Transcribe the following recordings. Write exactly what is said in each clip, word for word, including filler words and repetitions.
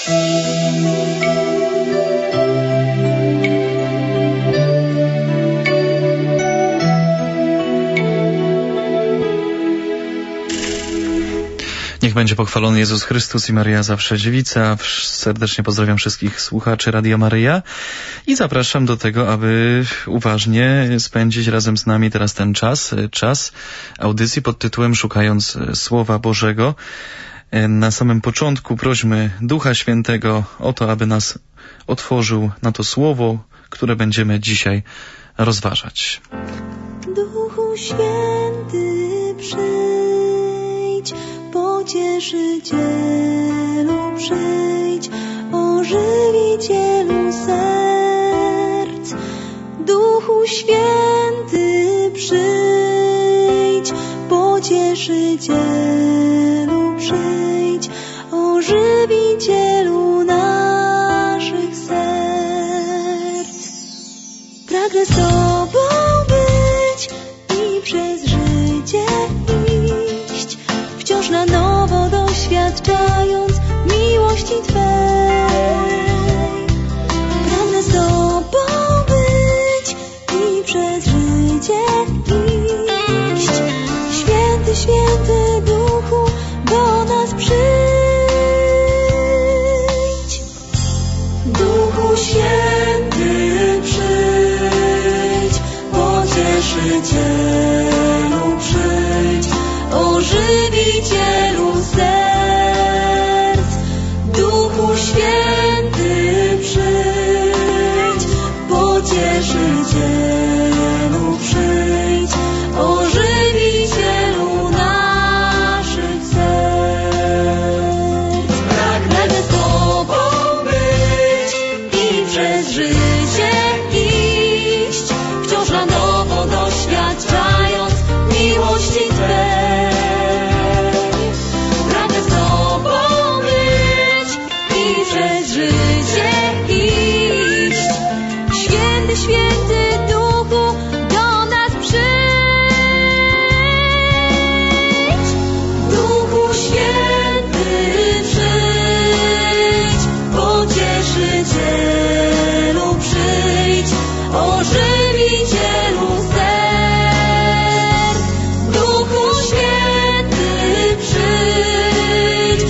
Niech będzie pochwalony Jezus Chrystus i Maryja zawsze dziewica. Serdecznie pozdrawiam wszystkich słuchaczy Radia Maryja i zapraszam do tego, aby uważnie spędzić razem z nami teraz ten czas, czas audycji pod tytułem Szukając Słowa Bożego. Na samym początku prośmy Ducha Świętego o to, aby nas otworzył na to Słowo, które będziemy dzisiaj rozważać. Duchu Święty, przyjdź, Pocieszycielu, przyjdź, Ożywicielu serc. Duchu Święty, przyjdź, Pocieszycielu, przyjdź, Ożywicielu naszych serc. Pragnę z Tobą być i przez życie iść, wciąż na nowo doświadczając miłości Twej. Pragnę z Tobą być i przez życie iść. Święty, święty Duchu, do nas przyjdź. Duchu Święty, przyjdź, Pocieszycielu, przyjdź, Ożywicielu serc. Duchu Święty, przyjdź, Pocieszycielu, przyjdź, Ożywicielu naszych serc. Pragnę z Tobą być i przez życie iść, wciąż na nowo doświadczając miłości Twej. Pragnę z Tobą być i przez życie iść. Święty, święty Duchu, do nas przyjdź. Duchu Święty, przyjdź, Pocieszycielu, przyjdź, Ożywicielu serc. Duchu Święty, przyjdź,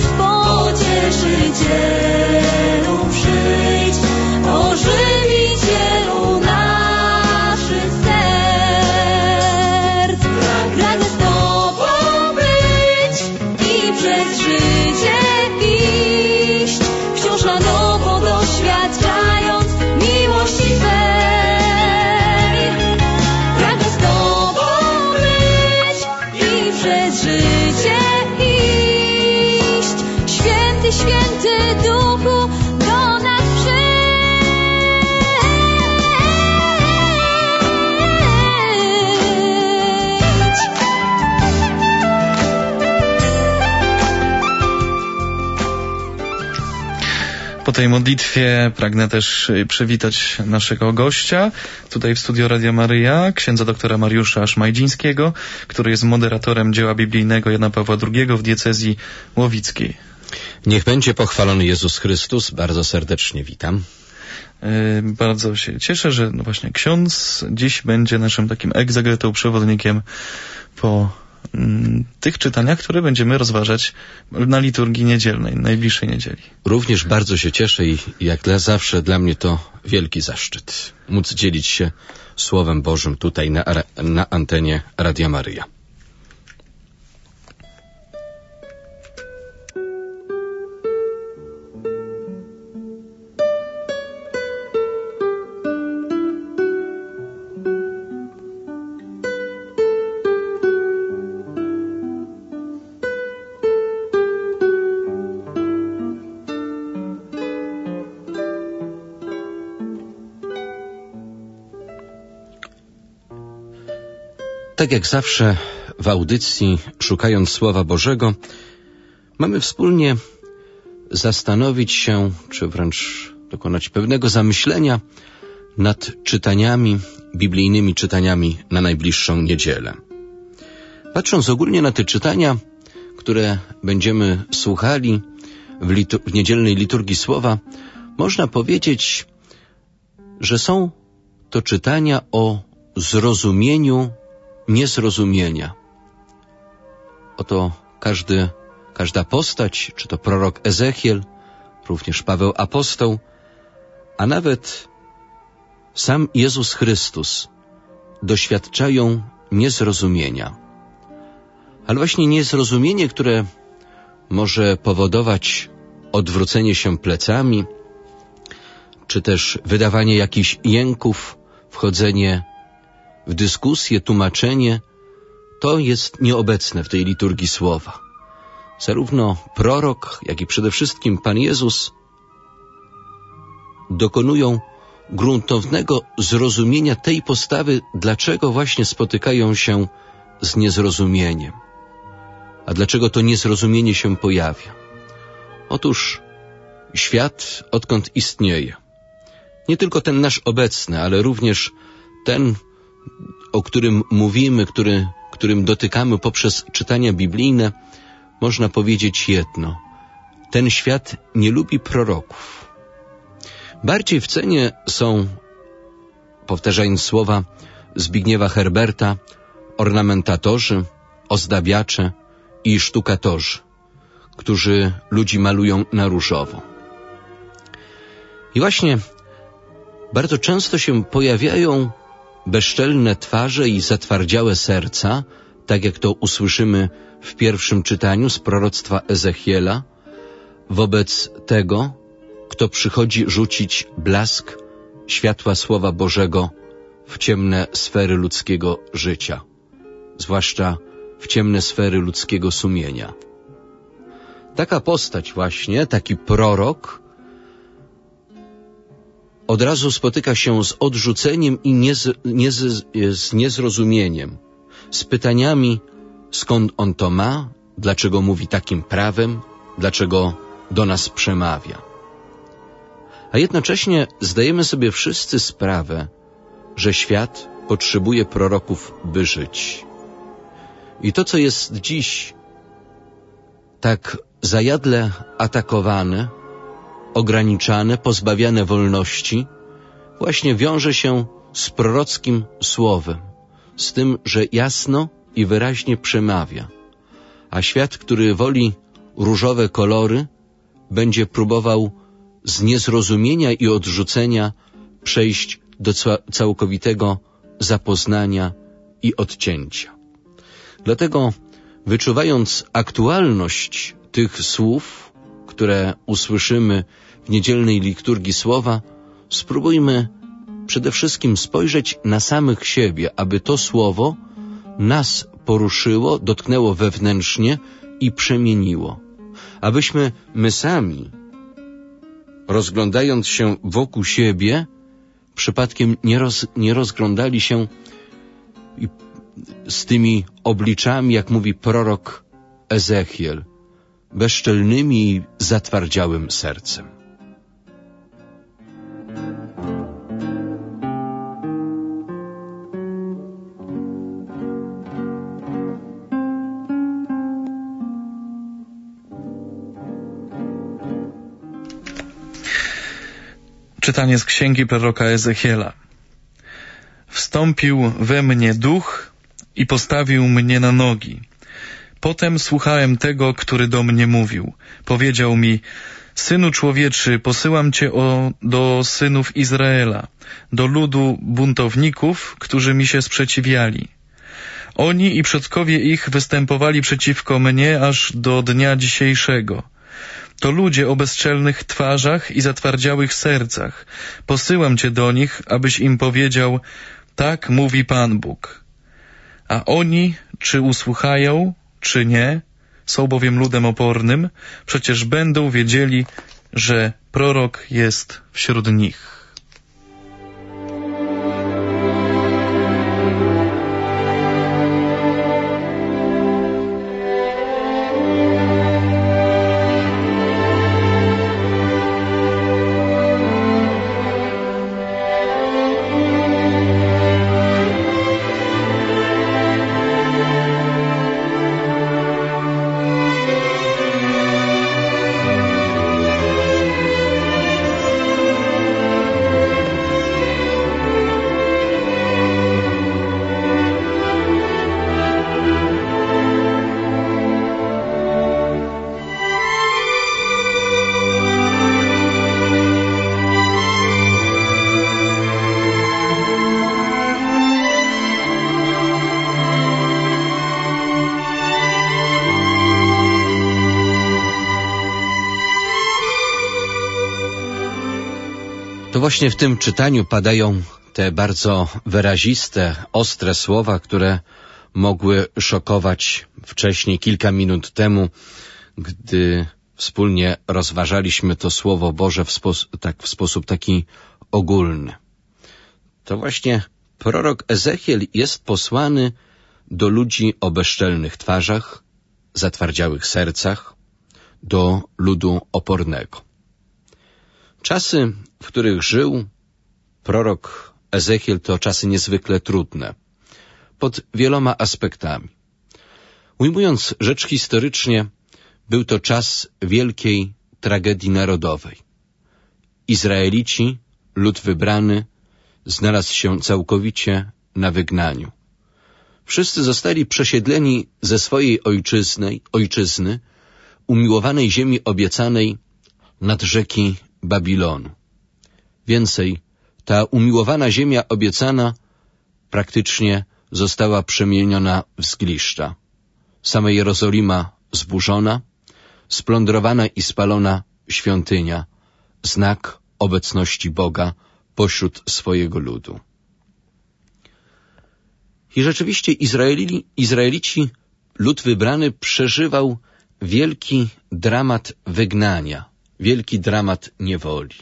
Pocieszycielu, przyjdź, Ożywicielu naszych serc. Pragnę z Tobą być i przez życie iść, wciąż na nowo doświadczając miłości Twej. Pragnę z Tobą być i przez życie iść. Święty, święty Duchu, do nas przyjdź. Po tej modlitwie pragnę też y, przywitać naszego gościa tutaj w studio Radia Maryja, księdza doktora Mariusza Szmajdzińskiego, który jest moderatorem dzieła biblijnego Jana Pawła drugiego w diecezji łowickiej. Niech będzie pochwalony Jezus Chrystus. Bardzo serdecznie witam. Y, bardzo się cieszę, że no właśnie ksiądz dziś będzie naszym takim egzegetą, przewodnikiem po mm, tych czytaniach, które będziemy rozważać na liturgii niedzielnej, najbliższej niedzieli. Również bardzo się cieszę i jak dla zawsze dla mnie to wielki zaszczyt móc dzielić się Słowem Bożym tutaj na, na antenie Radia Maryja. Tak jak zawsze w audycji Szukając Słowa Bożego mamy wspólnie zastanowić się, czy wręcz dokonać pewnego zamyślenia nad czytaniami, biblijnymi czytaniami na najbliższą niedzielę. Patrząc ogólnie na te czytania, które będziemy słuchali, w, litu- w niedzielnej liturgii słowa, można powiedzieć, że są to czytania o zrozumieniu niezrozumienia. Oto każdy, każda postać, czy to prorok Ezechiel, również Paweł Apostoł, a nawet sam Jezus Chrystus doświadczają niezrozumienia. Ale właśnie niezrozumienie, które może powodować odwrócenie się plecami, czy też wydawanie jakichś jęków, wchodzenie w dyskusję, tłumaczenie, to jest nieobecne w tej liturgii słowa. Zarówno prorok, jak i przede wszystkim Pan Jezus dokonują gruntownego zrozumienia tej postawy, dlaczego właśnie spotykają się z niezrozumieniem. A dlaczego to niezrozumienie się pojawia? Otóż świat, odkąd istnieje, nie tylko ten nasz obecny, ale również ten, o którym mówimy, który, którym dotykamy poprzez czytania biblijne, można powiedzieć jedno. Ten świat nie lubi proroków. Bardziej w cenie są, powtarzając słowa Zbigniewa Herberta, ornamentatorzy, ozdabiacze i sztukatorzy, którzy ludzi malują na różowo. I właśnie bardzo często się pojawiają bezczelne twarze i zatwardziałe serca, tak jak to usłyszymy w pierwszym czytaniu z proroctwa Ezechiela, wobec tego, kto przychodzi rzucić blask światła Słowa Bożego w ciemne sfery ludzkiego życia, zwłaszcza w ciemne sfery ludzkiego sumienia. Taka postać właśnie, taki prorok, od razu spotyka się z odrzuceniem i nie z, nie z, z niezrozumieniem, z pytaniami, skąd on to ma, dlaczego mówi takim prawem, dlaczego do nas przemawia. A jednocześnie zdajemy sobie wszyscy sprawę, że świat potrzebuje proroków, by żyć. I to, co jest dziś tak zajadle atakowane, ograniczane, pozbawiane wolności, właśnie wiąże się z prorockim słowem, z tym, że jasno i wyraźnie przemawia. A świat, który woli różowe kolory, będzie próbował z niezrozumienia i odrzucenia przejść do całkowitego zapoznania i odcięcia. Dlatego, wyczuwając aktualność tych słów, które usłyszymy w niedzielnej liturgii słowa, spróbujmy przede wszystkim spojrzeć na samych siebie, aby to słowo nas poruszyło, dotknęło wewnętrznie i przemieniło. Abyśmy my sami, rozglądając się wokół siebie, przypadkiem nie, roz, nie rozglądali się z tymi obliczami, jak mówi prorok Ezechiel, bezczelnymi i zatwardziałym sercem. Czytanie z księgi proroka Ezechiela. Wstąpił we mnie duch i postawił mnie na nogi. Potem słuchałem tego, który do mnie mówił. Powiedział mi: Synu człowieczy, posyłam cię o, do synów Izraela, do ludu buntowników, którzy mi się sprzeciwiali. Oni i przodkowie ich występowali przeciwko mnie aż do dnia dzisiejszego. To ludzie o bezczelnych twarzach i zatwardziałych sercach. Posyłam cię do nich, abyś im powiedział: tak mówi Pan Bóg. A oni, czy usłuchają, czy nie, są bowiem ludem opornym, przecież będą wiedzieli, że prorok jest wśród nich. To właśnie w tym czytaniu padają te bardzo wyraziste, ostre słowa, które mogły szokować wcześniej, kilka minut temu, gdy wspólnie rozważaliśmy to Słowo Boże w, spos- tak, w sposób taki ogólny. To właśnie prorok Ezechiel jest posłany do ludzi o bezczelnych twarzach, zatwardziałych sercach, do ludu opornego. Czasy, w których żył prorok Ezechiel, to czasy niezwykle trudne, pod wieloma aspektami. Ujmując rzecz historycznie, był to czas wielkiej tragedii narodowej. Izraelici, lud wybrany, znalazł się całkowicie na wygnaniu. Wszyscy zostali przesiedleni ze swojej ojczyzny, ojczyzny, umiłowanej ziemi obiecanej nad rzeki Babilonu. Więcej, ta umiłowana ziemia obiecana praktycznie została przemieniona w zgliszcza. Sama Jerozolima zburzona, splądrowana i spalona świątynia, znak obecności Boga pośród swojego ludu. I rzeczywiście Izraeli, Izraelici, lud wybrany, przeżywał wielki dramat wygnania, wielki dramat niewoli.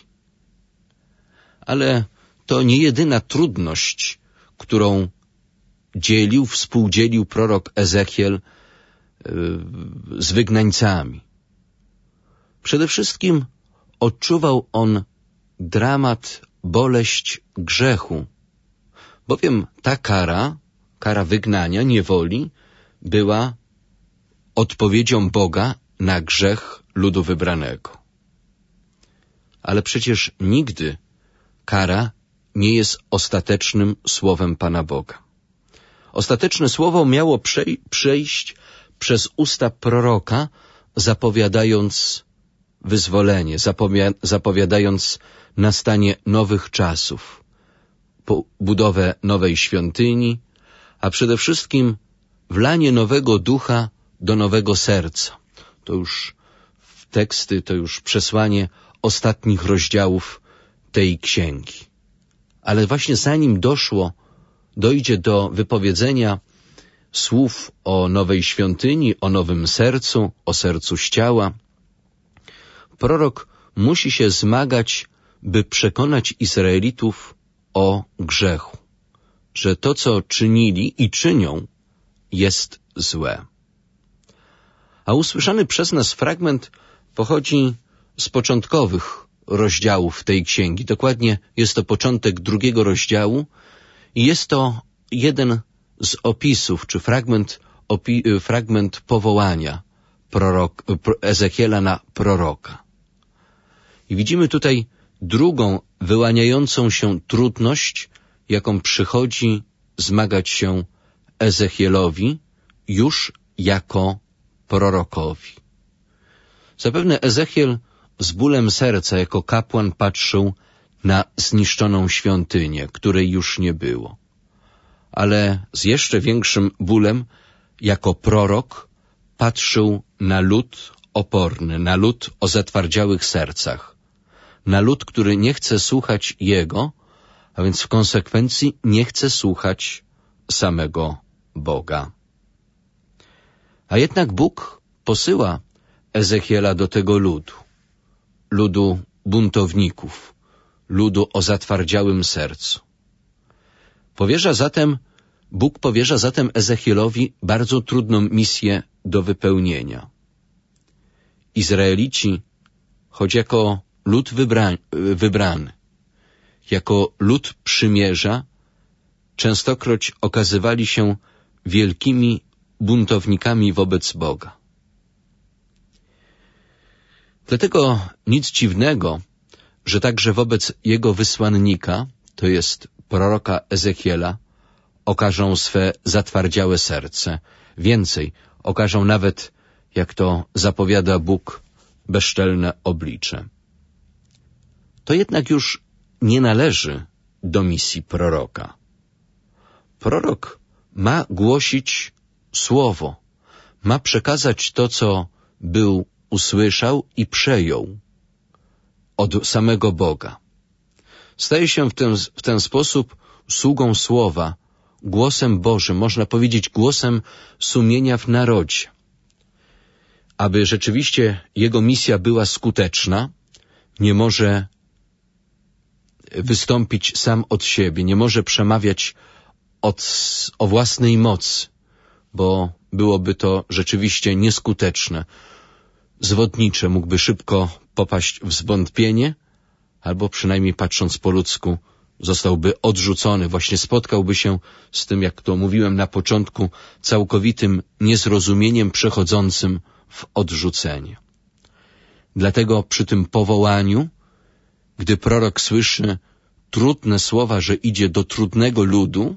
Ale to nie jedyna trudność, którą dzielił, współdzielił prorok Ezechiel yy, z wygnańcami. Przede wszystkim odczuwał on dramat, boleść grzechu, bowiem ta kara, kara wygnania, niewoli, była odpowiedzią Boga na grzech ludu wybranego. Ale przecież nigdy kara nie jest ostatecznym słowem Pana Boga. Ostateczne słowo miało przejść przez usta proroka, zapowiadając wyzwolenie, zapowiadając nastanie nowych czasów, budowę nowej świątyni, a przede wszystkim wlanie nowego ducha do nowego serca. To już teksty, to już przesłanie ostatnich rozdziałów tej księgi. Ale właśnie zanim doszło, dojdzie do wypowiedzenia słów o nowej świątyni, o nowym sercu, o sercu z ciała, prorok musi się zmagać, by przekonać Izraelitów o grzechu, że to, co czynili i czynią, jest złe. A usłyszany przez nas fragment pochodzi z początkowych rozdziałów tej księgi. Dokładnie jest to początek drugiego rozdziału i jest to jeden z opisów, czy fragment, opi- fragment powołania prorok, Ezechiela na proroka. I widzimy tutaj drugą wyłaniającą się trudność, jaką przychodzi zmagać się Ezechielowi już jako prorokowi. Zapewne Ezechiel z bólem serca jako kapłan patrzył na zniszczoną świątynię, której już nie było. Ale z jeszcze większym bólem jako prorok patrzył na lud oporny, na lud o zatwardziałych sercach, na lud, który nie chce słuchać Jego, a więc w konsekwencji nie chce słuchać samego Boga. A jednak Bóg posyła Ezechiela do tego ludu, ludu buntowników, ludu o zatwardziałym sercu. Powierza zatem, Bóg powierza zatem Ezechielowi bardzo trudną misję do wypełnienia. Izraelici, choć jako lud wybra- wybrany, jako lud przymierza, częstokroć okazywali się wielkimi buntownikami wobec Boga. Dlatego nic dziwnego, że także wobec jego wysłannika, to jest proroka Ezechiela, okażą swe zatwardziałe serce. Więcej, okażą nawet, jak to zapowiada Bóg, bezczelne oblicze. To jednak już nie należy do misji proroka. Prorok ma głosić słowo, ma przekazać to, co był, usłyszał i przejął od samego Boga. Staje się w ten, w ten sposób sługą słowa, głosem Bożym, można powiedzieć głosem sumienia w narodzie. Aby rzeczywiście jego misja była skuteczna, nie może wystąpić sam od siebie, nie może przemawiać od, o własnej mocy, bo byłoby to rzeczywiście nieskuteczne. Zwodnicze, mógłby szybko popaść w zwątpienie, albo przynajmniej patrząc po ludzku, zostałby odrzucony, właśnie spotkałby się z tym, jak to mówiłem na początku, całkowitym niezrozumieniem przechodzącym w odrzucenie. Dlatego przy tym powołaniu, gdy prorok słyszy trudne słowa, że idzie do trudnego ludu,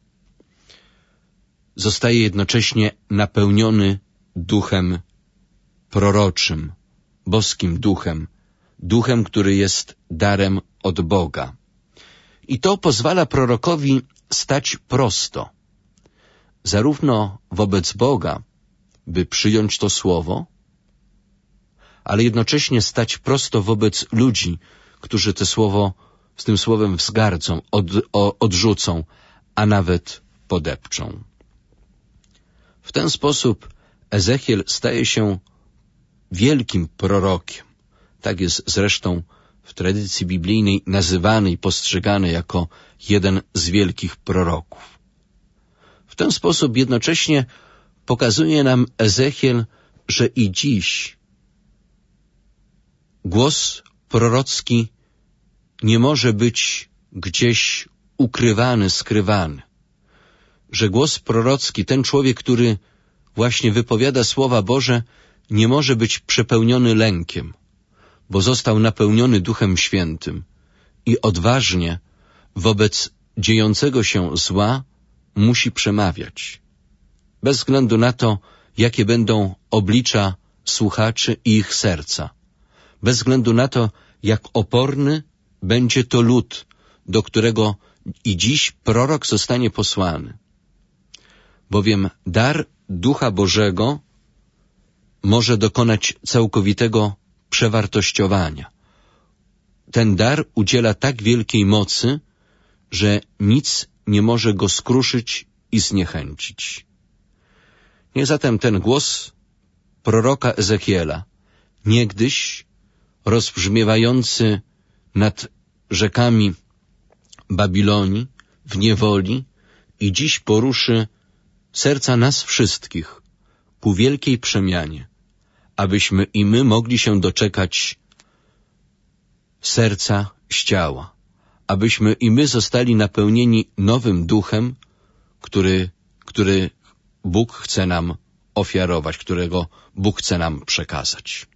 zostaje jednocześnie napełniony duchem proroczym, boskim duchem, duchem, który jest darem od Boga. I to pozwala prorokowi stać prosto, zarówno wobec Boga, by przyjąć to słowo, ale jednocześnie stać prosto wobec ludzi, którzy to słowo, z tym słowem wzgardzą, od, o, odrzucą, a nawet podepczą. W ten sposób Ezechiel staje się wielkim prorokiem. Tak jest zresztą w tradycji biblijnej nazywany i postrzegany jako jeden z wielkich proroków. W ten sposób jednocześnie pokazuje nam Ezechiel, że i dziś głos prorocki nie może być gdzieś ukrywany, skrywany. Że głos prorocki, ten człowiek, który właśnie wypowiada słowa Boże, nie może być przepełniony lękiem, bo został napełniony Duchem Świętym i odważnie wobec dziejącego się zła musi przemawiać. Bez względu na to, jakie będą oblicza słuchaczy i ich serca. Bez względu na to, jak oporny będzie to lud, do którego i dziś prorok zostanie posłany. Bowiem dar Ducha Bożego może dokonać całkowitego przewartościowania. Ten dar udziela tak wielkiej mocy, że nic nie może go skruszyć i zniechęcić. Niech zatem ten głos proroka Ezechiela, niegdyś rozbrzmiewający nad rzekami Babilonii w niewoli, i dziś poruszy serca nas wszystkich ku wielkiej przemianie, abyśmy i my mogli się doczekać serca z ciała, abyśmy i my zostali napełnieni nowym duchem, który, który Bóg chce nam ofiarować, którego Bóg chce nam przekazać.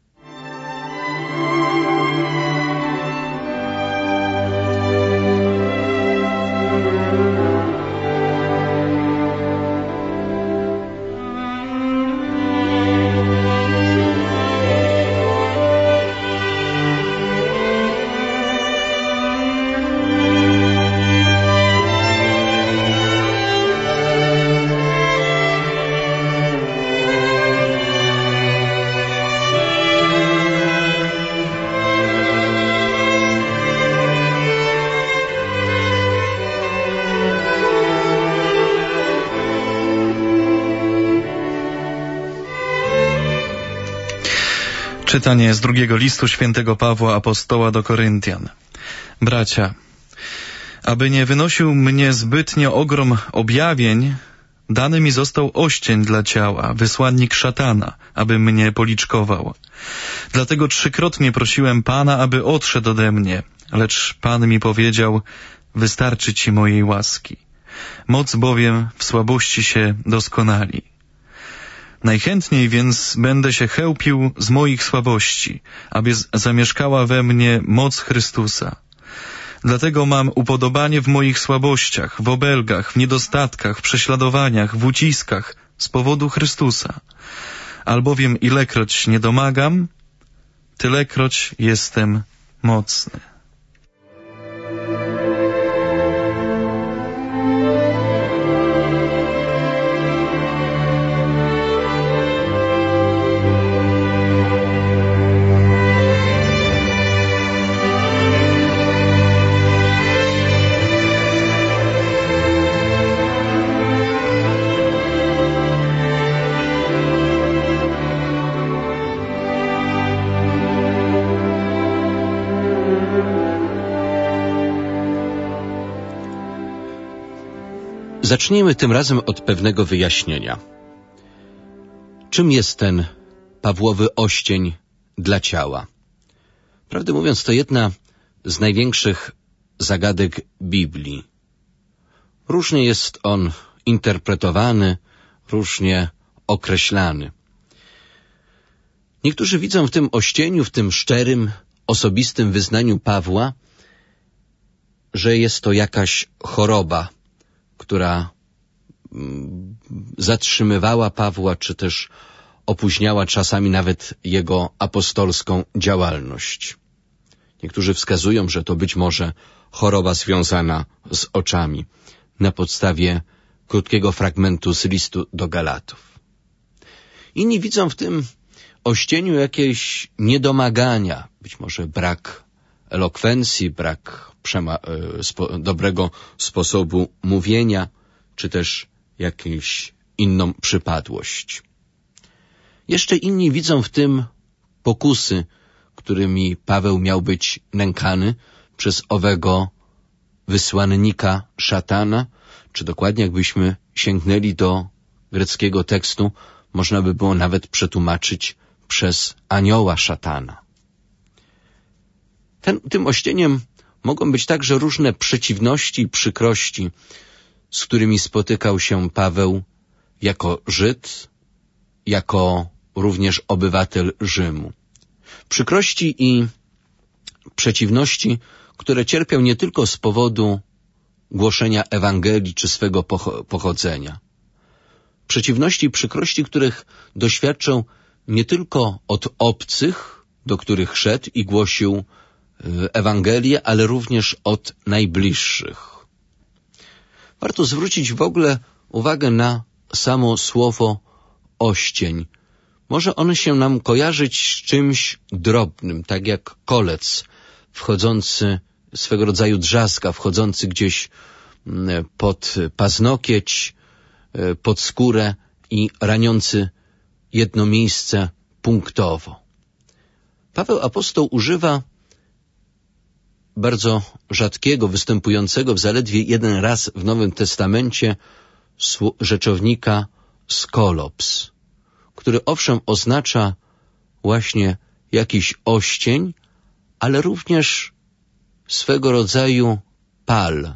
Czytanie z drugiego listu świętego Pawła Apostoła do Koryntian. Bracia, aby nie wynosił mnie zbytnio ogrom objawień, dany mi został oścień dla ciała, wysłannik szatana, aby mnie policzkował. Dlatego trzykrotnie prosiłem Pana, aby odszedł ode mnie, lecz Pan mi powiedział, wystarczy ci mojej łaski. Moc bowiem w słabości się doskonali. Najchętniej więc będę się chełpił z moich słabości, aby zamieszkała we mnie moc Chrystusa. Dlatego mam upodobanie w moich słabościach, w obelgach, w niedostatkach, w prześladowaniach, w uciskach z powodu Chrystusa. Albowiem ilekroć nie domagam, tylekroć jestem mocny. Zacznijmy tym razem od pewnego wyjaśnienia. Czym jest ten Pawłowy oścień dla ciała? Prawdę mówiąc, to jedna z największych zagadek Biblii. Różnie jest on interpretowany, różnie określany. Niektórzy widzą w tym ościeniu, w tym szczerym, osobistym wyznaniu Pawła, że jest to jakaś choroba, która zatrzymywała Pawła, czy też opóźniała czasami nawet jego apostolską działalność. Niektórzy wskazują, że to być może choroba związana z oczami, na podstawie krótkiego fragmentu z listu do Galatów. Inni widzą w tym ościeniu jakieś niedomagania, być może brak elokwencji, brak przema- spo- dobrego sposobu mówienia, czy też jakąś inną przypadłość. Jeszcze inni widzą w tym pokusy, którymi Paweł miał być nękany przez owego wysłannika szatana, czy dokładnie jakbyśmy sięgnęli do greckiego tekstu, można by było nawet przetłumaczyć przez anioła szatana. Ten, tym ościeniem mogą być także różne przeciwności i przykrości, z którymi spotykał się Paweł jako Żyd, jako również obywatel Rzymu. Przykrości i przeciwności, które cierpiał nie tylko z powodu głoszenia Ewangelii czy swego pochodzenia. Przeciwności i przykrości, których doświadczał nie tylko od obcych, do których szedł i głosił Ewangelię, ale również od najbliższych. Warto zwrócić w ogóle uwagę na samo słowo oścień. Może ono się nam kojarzyć z czymś drobnym, tak jak kolec wchodzący, swego rodzaju drzazga, wchodzący gdzieś pod paznokieć, pod skórę i raniący jedno miejsce punktowo. Paweł apostoł używa bardzo rzadkiego, występującego w zaledwie jeden raz w Nowym Testamencie rzeczownika skolops, który owszem oznacza właśnie jakiś oścień, ale również swego rodzaju pal,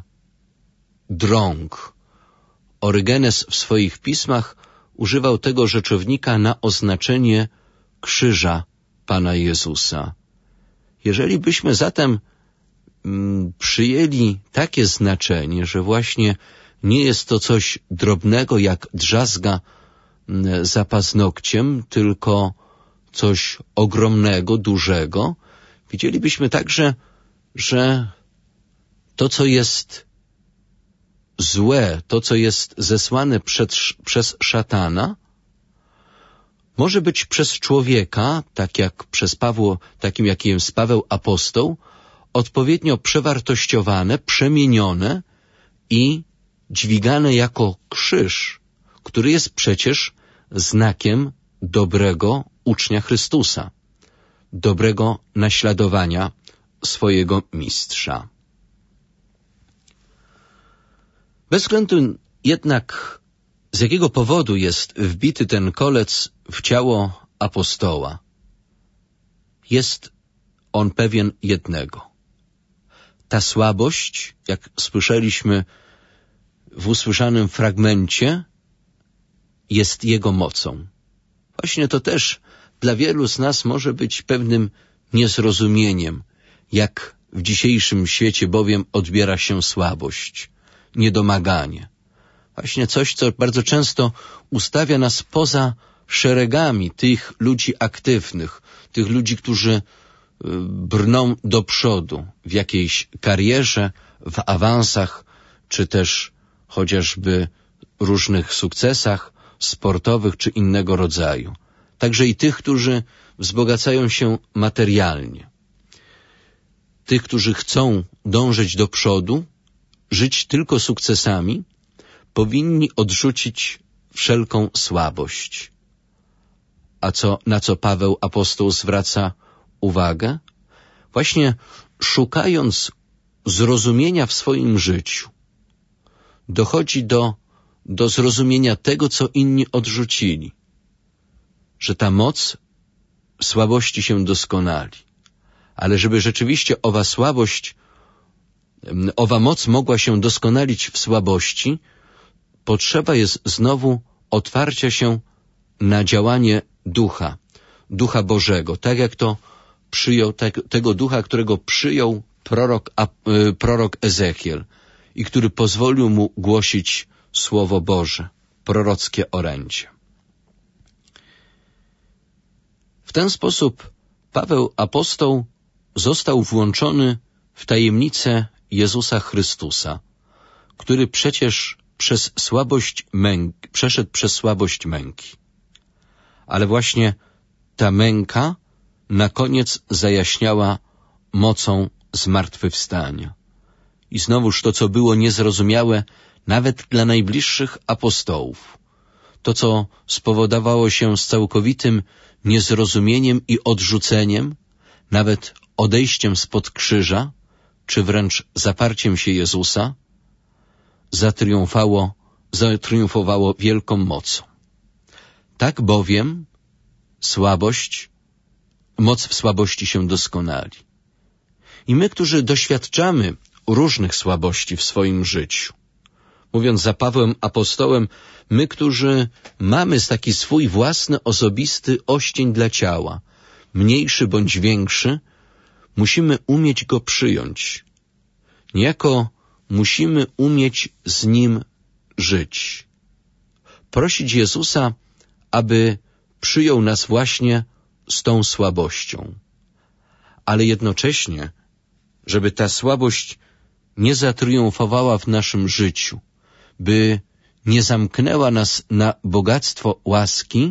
drąg. Orygenes w swoich pismach używał tego rzeczownika na oznaczenie krzyża Pana Jezusa. Jeżeli byśmy zatem mm, przyjęli takie znaczenie, że właśnie nie jest to coś drobnego jak drzazga mm, za paznokciem, tylko coś ogromnego, dużego, widzielibyśmy także, że to, co jest złe, to, co jest zesłane przed, przez szatana, może być przez człowieka, tak jak przez Pawło, takim jakim jest Paweł apostoł, odpowiednio przewartościowane, przemienione i dźwigane jako krzyż, który jest przecież znakiem dobrego ucznia Chrystusa, dobrego naśladowania swojego mistrza. Bez względu jednak, z jakiego powodu jest wbity ten kolec w ciało apostoła, jest on pewien jednego. Ta słabość, jak słyszeliśmy w usłyszanym fragmencie, jest jego mocą. Właśnie to też dla wielu z nas może być pewnym niezrozumieniem, jak w dzisiejszym świecie bowiem odbiera się słabość, niedomaganie. Właśnie coś, co bardzo często ustawia nas poza szeregami tych ludzi aktywnych, tych ludzi, którzy brną do przodu w jakiejś karierze, w awansach, czy też chociażby różnych sukcesach sportowych czy innego rodzaju. Także i tych, którzy wzbogacają się materialnie. Tych, którzy chcą dążyć do przodu, żyć tylko sukcesami, powinni odrzucić wszelką słabość. A co, na co Paweł apostoł zwraca uwagę? Właśnie szukając zrozumienia w swoim życiu, dochodzi do do zrozumienia tego, co inni odrzucili, że ta moc w słabości się doskonali. Ale żeby rzeczywiście owa słabość, owa moc mogła się doskonalić w słabości, potrzeba jest znowu otwarcia się na działanie Ducha, Ducha Bożego, tak jak to przyjął, tak, tego Ducha, którego przyjął prorok, a, y, prorok Ezechiel i który pozwolił mu głosić Słowo Boże, prorockie orędzie. W ten sposób Paweł apostoł został włączony w tajemnicę Jezusa Chrystusa, który przecież przez słabość męki, przeszedł przez słabość męki. Ale właśnie ta męka na koniec zajaśniała mocą zmartwychwstania. I znowuż to, co było niezrozumiałe nawet dla najbliższych apostołów, to, co spowodowało się z całkowitym niezrozumieniem i odrzuceniem, nawet odejściem spod krzyża, czy wręcz zaparciem się Jezusa, zatriumfowało, zatriumfowało wielką mocą. Tak bowiem słabość, moc w słabości się doskonali. I my, którzy doświadczamy różnych słabości w swoim życiu, mówiąc za Pawłem apostołem, my, którzy mamy taki swój własny, osobisty oścień dla ciała, mniejszy bądź większy, musimy umieć go przyjąć. Niejako musimy umieć z nim żyć. Prosić Jezusa, aby przyjął nas właśnie z tą słabością. Ale jednocześnie, żeby ta słabość nie zatriumfowała w naszym życiu, by nie zamknęła nas na bogactwo łaski,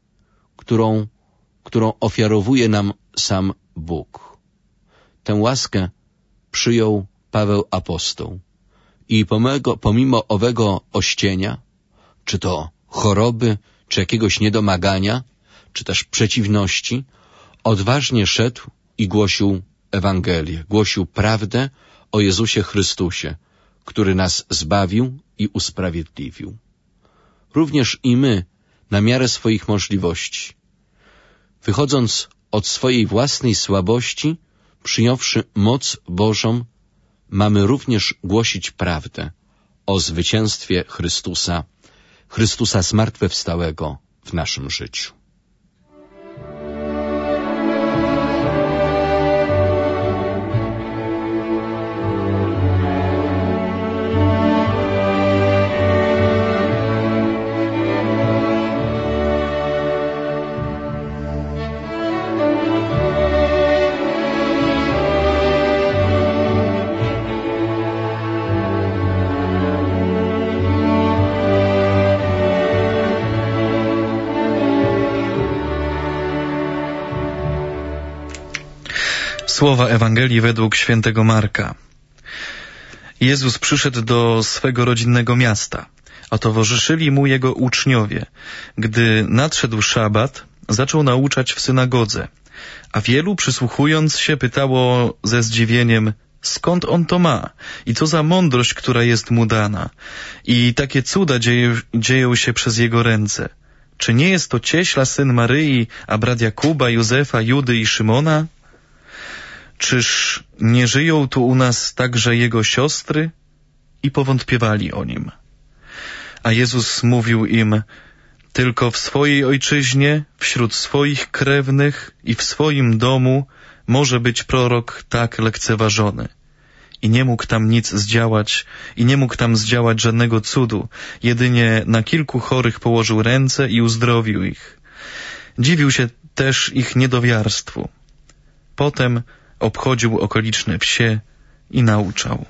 którą, którą ofiarowuje nam sam Bóg. Tę łaskę przyjął Paweł apostoł i pomimo, pomimo owego ościenia, czy to choroby, czy jakiegoś niedomagania, czy też przeciwności, odważnie szedł i głosił Ewangelię, głosił prawdę o Jezusie Chrystusie, który nas zbawił i usprawiedliwił. Również i my, na miarę swoich możliwości, wychodząc od swojej własnej słabości, przyjąwszy moc Bożą, mamy również głosić prawdę o zwycięstwie Chrystusa, Chrystusa zmartwychwstałego w naszym życiu. Słowa Ewangelii według świętego Marka. Jezus przyszedł do swego rodzinnego miasta, a towarzyszyli mu jego uczniowie. Gdy nadszedł szabat, zaczął nauczać w synagodze, a wielu przysłuchując się pytało ze zdziwieniem, skąd on to ma i co za mądrość, która jest mu dana i takie cuda dzieje, dzieją się przez jego ręce. Czy nie jest to cieśla, syn Maryi, a brat Jakuba, Józefa, Judy i Szymona? Czyż nie żyją tu u nas także jego siostry? I powątpiewali o nim. A Jezus mówił im, tylko w swojej ojczyźnie, wśród swoich krewnych i w swoim domu może być prorok tak lekceważony. I nie mógł tam nic zdziałać, i nie mógł tam zdziałać żadnego cudu, jedynie na kilku chorych położył ręce i uzdrowił ich. Dziwił się też ich niedowiarstwu. Potem obchodził okoliczne wsie i nauczał.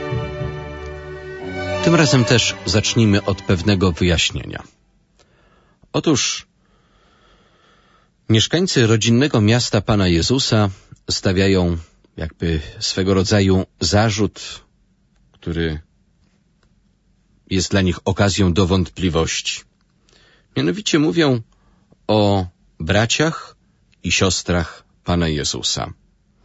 Tym razem też zacznijmy od pewnego wyjaśnienia. Otóż mieszkańcy rodzinnego miasta Pana Jezusa stawiają jakby swego rodzaju zarzut, który jest dla nich okazją do wątpliwości. Mianowicie mówią o braciach i siostrach Pana Jezusa.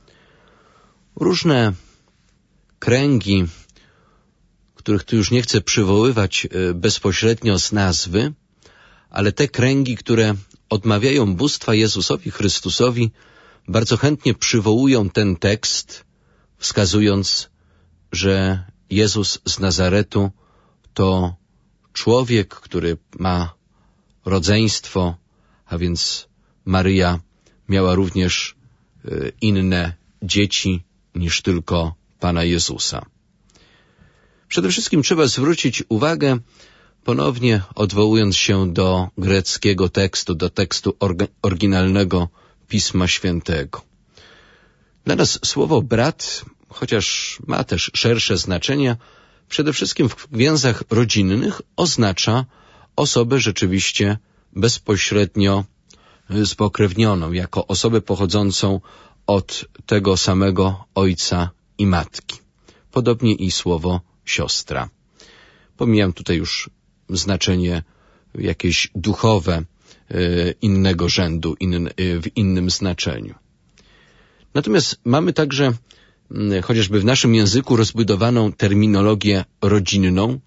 Różne kręgi, których tu już nie chcę przywoływać bezpośrednio z nazwy, ale te kręgi, które odmawiają bóstwa Jezusowi Chrystusowi, bardzo chętnie przywołują ten tekst, wskazując, że Jezus z Nazaretu to człowiek, który ma rodzeństwo, a więc Maryja miała również inne dzieci niż tylko Pana Jezusa. Przede wszystkim trzeba zwrócić uwagę, ponownie odwołując się do greckiego tekstu, do tekstu oryginalnego Pisma Świętego. Dla nas słowo brat, chociaż ma też szersze znaczenia, przede wszystkim w więzach rodzinnych oznacza osobę rzeczywiście bezpośrednio spokrewnioną, jako osobę pochodzącą od tego samego ojca i matki. Podobnie i słowo siostra. Pomijam tutaj już znaczenie jakieś duchowe, innego rzędu, in, w innym znaczeniu. Natomiast mamy także, chociażby w naszym języku, rozbudowaną terminologię rodzinną,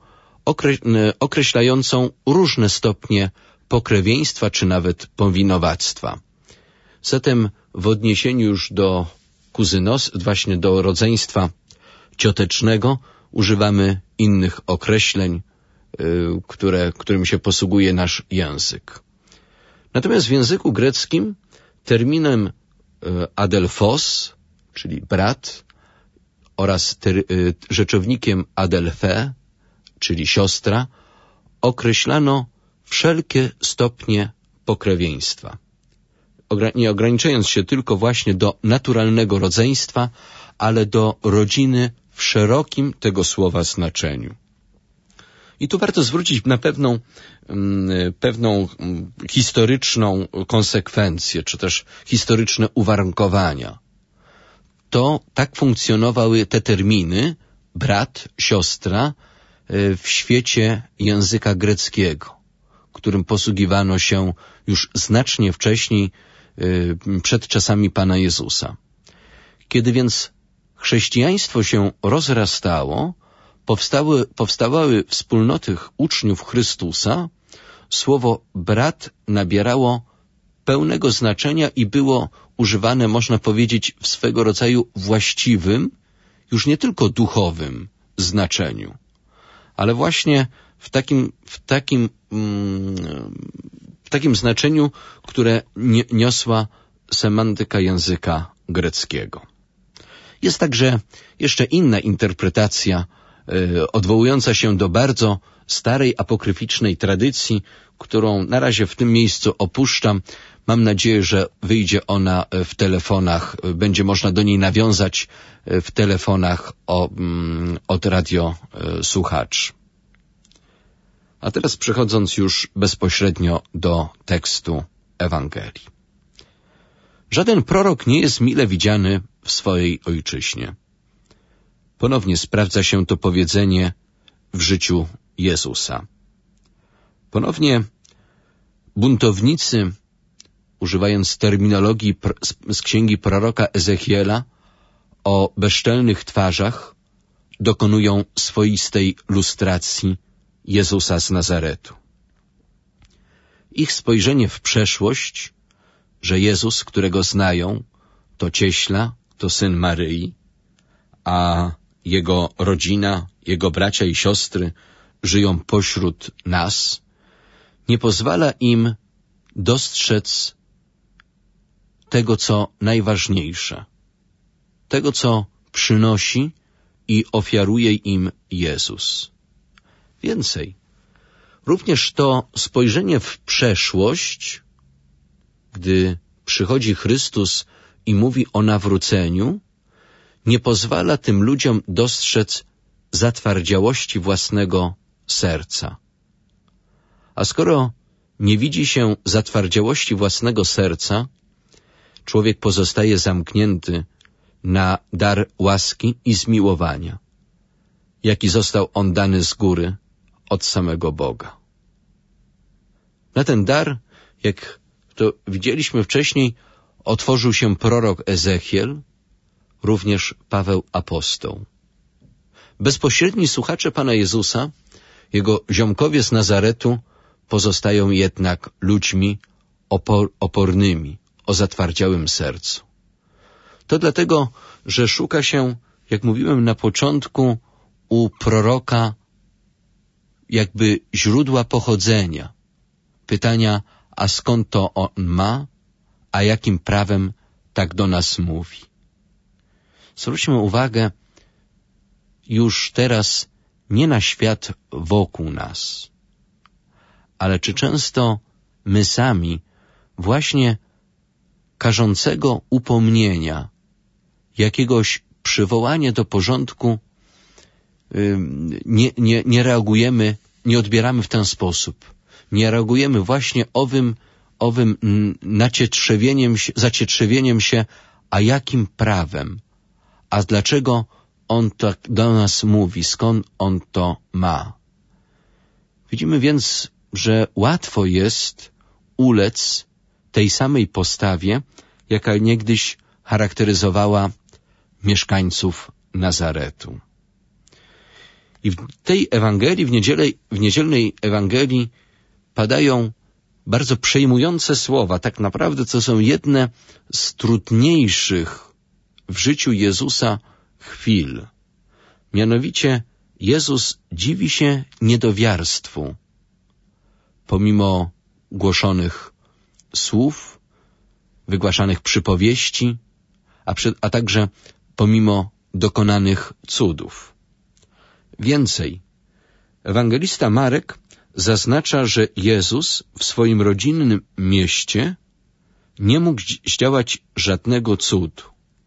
określającą różne stopnie pokrewieństwa czy nawet powinowactwa. Zatem w odniesieniu już do kuzynos, właśnie do rodzeństwa ciotecznego, używamy innych określeń, które, którym się posługuje nasz język. Natomiast w języku greckim terminem adelphos, czyli brat, oraz ter, rzeczownikiem adelphe, czyli siostra, określano wszelkie stopnie pokrewieństwa. Nie ograniczając się tylko właśnie do naturalnego rodzeństwa, ale do rodziny w szerokim tego słowa znaczeniu. I tu warto zwrócić na pewną, pewną historyczną konsekwencję, czy też historyczne uwarunkowania. To tak funkcjonowały te terminy, brat, siostra, w świecie języka greckiego, którym posługiwano się już znacznie wcześniej, przed czasami Pana Jezusa. Kiedy więc chrześcijaństwo się rozrastało, powstały, powstawały wspólnoty uczniów Chrystusa, słowo brat nabierało pełnego znaczenia i było używane, można powiedzieć, w swego rodzaju właściwym, już nie tylko duchowym znaczeniu, ale właśnie w takim, w takim, w takim znaczeniu, które niosła semantyka języka greckiego. Jest także jeszcze inna interpretacja, yy, odwołująca się do bardzo starej apokryficznej tradycji, którą na razie w tym miejscu opuszczam. Mam nadzieję, że wyjdzie ona w telefonach, będzie można do niej nawiązać w telefonach o, mm, od radiosłuchaczy. A teraz przechodząc już bezpośrednio do tekstu Ewangelii. Żaden prorok nie jest mile widziany w swojej ojczyźnie. Ponownie sprawdza się to powiedzenie w życiu Jezusa. Ponownie buntownicy, używając terminologii z księgi proroka Ezechiela o bezczelnych twarzach, dokonują swoistej lustracji Jezusa z Nazaretu. Ich spojrzenie w przeszłość, że Jezus, którego znają, to cieśla, to syn Maryi, a jego rodzina, jego bracia i siostry żyją pośród nas, nie pozwala im dostrzec tego, co najważniejsze, tego, co przynosi i ofiaruje im Jezus. Więcej, również to spojrzenie w przeszłość, gdy przychodzi Chrystus i mówi o nawróceniu, nie pozwala tym ludziom dostrzec zatwardziałości własnego serca. A skoro nie widzi się zatwardziałości własnego serca, człowiek pozostaje zamknięty na dar łaski i zmiłowania, jaki został on dany z góry od samego Boga. Na ten dar, jak to widzieliśmy wcześniej, otworzył się prorok Ezechiel, również Paweł apostoł. Bezpośredni słuchacze Pana Jezusa, Jego ziomkowie z Nazaretu, pozostają jednak ludźmi opor- opornymi, o zatwardziałym sercu. To dlatego, że szuka się, jak mówiłem na początku, u proroka jakby źródła pochodzenia. Pytania, a skąd to on ma, a jakim prawem tak do nas mówi. Zwróćmy uwagę już teraz nie na świat wokół nas, ale czy często my sami właśnie karzącego upomnienia, jakiegoś przywołania do porządku nie, nie, nie reagujemy, nie odbieramy w ten sposób. Nie reagujemy właśnie owym, owym nacietrzewieniem się, zacietrzewieniem się, a jakim prawem, a dlaczego on tak do nas mówi, skąd on to ma. Widzimy więc, że łatwo jest ulec tej samej postawie, jaka niegdyś charakteryzowała mieszkańców Nazaretu. I w tej Ewangelii, w, niedzielę, w niedzielnej Ewangelii padają bardzo przejmujące słowa. Tak naprawdę to są jedne z trudniejszych w życiu Jezusa chwil. Mianowicie Jezus dziwi się niedowiarstwu, pomimo głoszonych słów, wygłaszanych przypowieści, a, przy, a także pomimo dokonanych cudów. Więcej, ewangelista Marek zaznacza, że Jezus w swoim rodzinnym mieście nie mógł zdziałać żadnego cudu.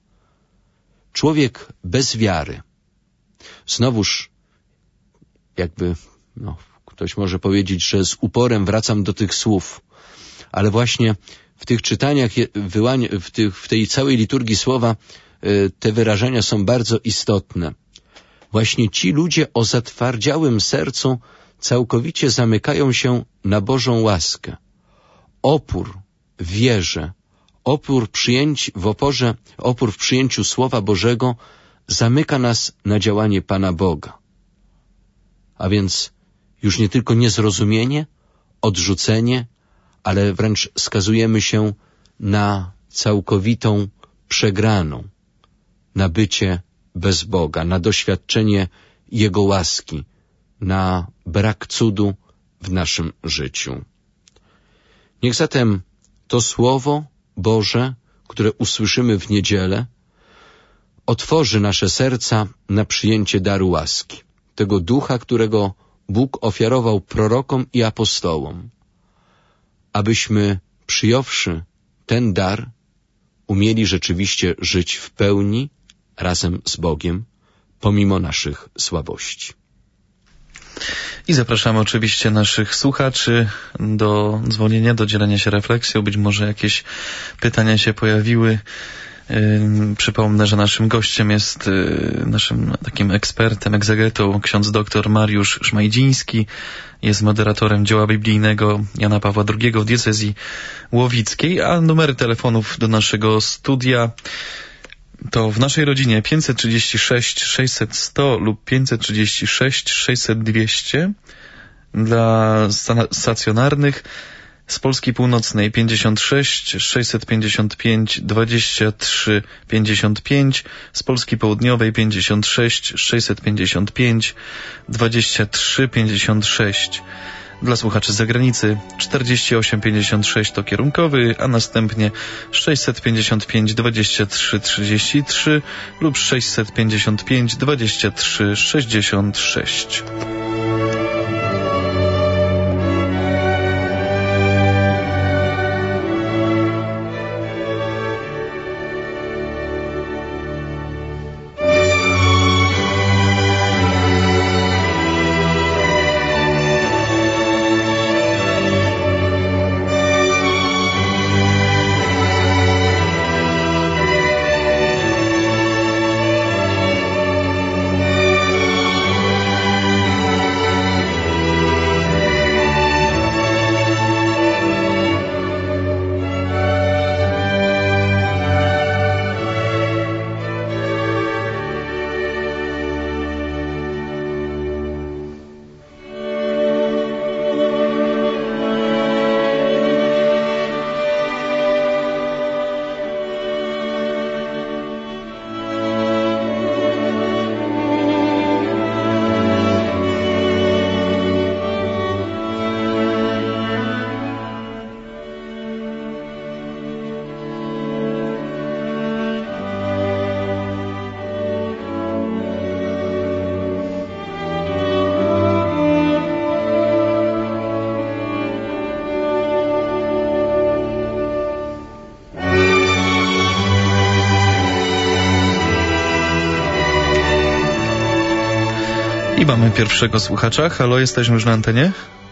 Człowiek bez wiary. Znowuż, jakby, no, ktoś może powiedzieć, że z uporem wracam do tych słów, ale właśnie w tych czytaniach, w, tych, w tej całej liturgii słowa te wyrażenia są bardzo istotne. Właśnie ci ludzie o zatwardziałym sercu całkowicie zamykają się na Bożą łaskę. Opór w wierze, opór przyjęci, w oporze, opór w przyjęciu Słowa Bożego zamyka nas na działanie Pana Boga. A więc już nie tylko niezrozumienie, odrzucenie, ale wręcz skazujemy się na całkowitą przegraną, na bycie bez Boga, na doświadczenie Jego łaski, na brak cudu w naszym życiu. Niech zatem to Słowo Boże, które usłyszymy w niedzielę, otworzy nasze serca na przyjęcie daru łaski, tego ducha, którego Bóg ofiarował prorokom i apostołom, abyśmy, przyjąwszy ten dar, umieli rzeczywiście żyć w pełni razem z Bogiem, pomimo naszych słabości. I zapraszamy oczywiście naszych słuchaczy do dzwonienia, do dzielenia się refleksją. Być może jakieś pytania się pojawiły. Yy, przypomnę, że naszym gościem jest yy, naszym takim ekspertem, egzegetą ksiądz doktor Mariusz Szmajdziński. Jest moderatorem dzieła biblijnego Jana Pawła drugiego w diecezji łowickiej, a numery telefonów do naszego studia to w naszej rodzinie pięćset trzydzieści sześć sześćset sto lub pięćset trzydzieści sześć sześćset dwieście. Dla stacjonarnych z Polski Północnej pięćdziesiąt sześć sześćset pięćdziesiąt pięć dwadzieścia trzy pięćdziesiąt pięć, z Polski Południowej pięćdziesiąt sześć sześćset pięćdziesiąt pięć dwadzieścia trzy pięćdziesiąt sześć. Dla słuchaczy z zagranicy czterdzieści osiem pięćdziesiąt sześć to kierunkowy, a następnie sześćset pięćdziesiąt pięć dwadzieścia trzy trzydzieści trzy lub sześćset pięćdziesiąt pięć dwadzieścia trzy sześćdziesiąt sześć. I mamy pierwszego słuchacza. Halo, jesteśmy już na antenie?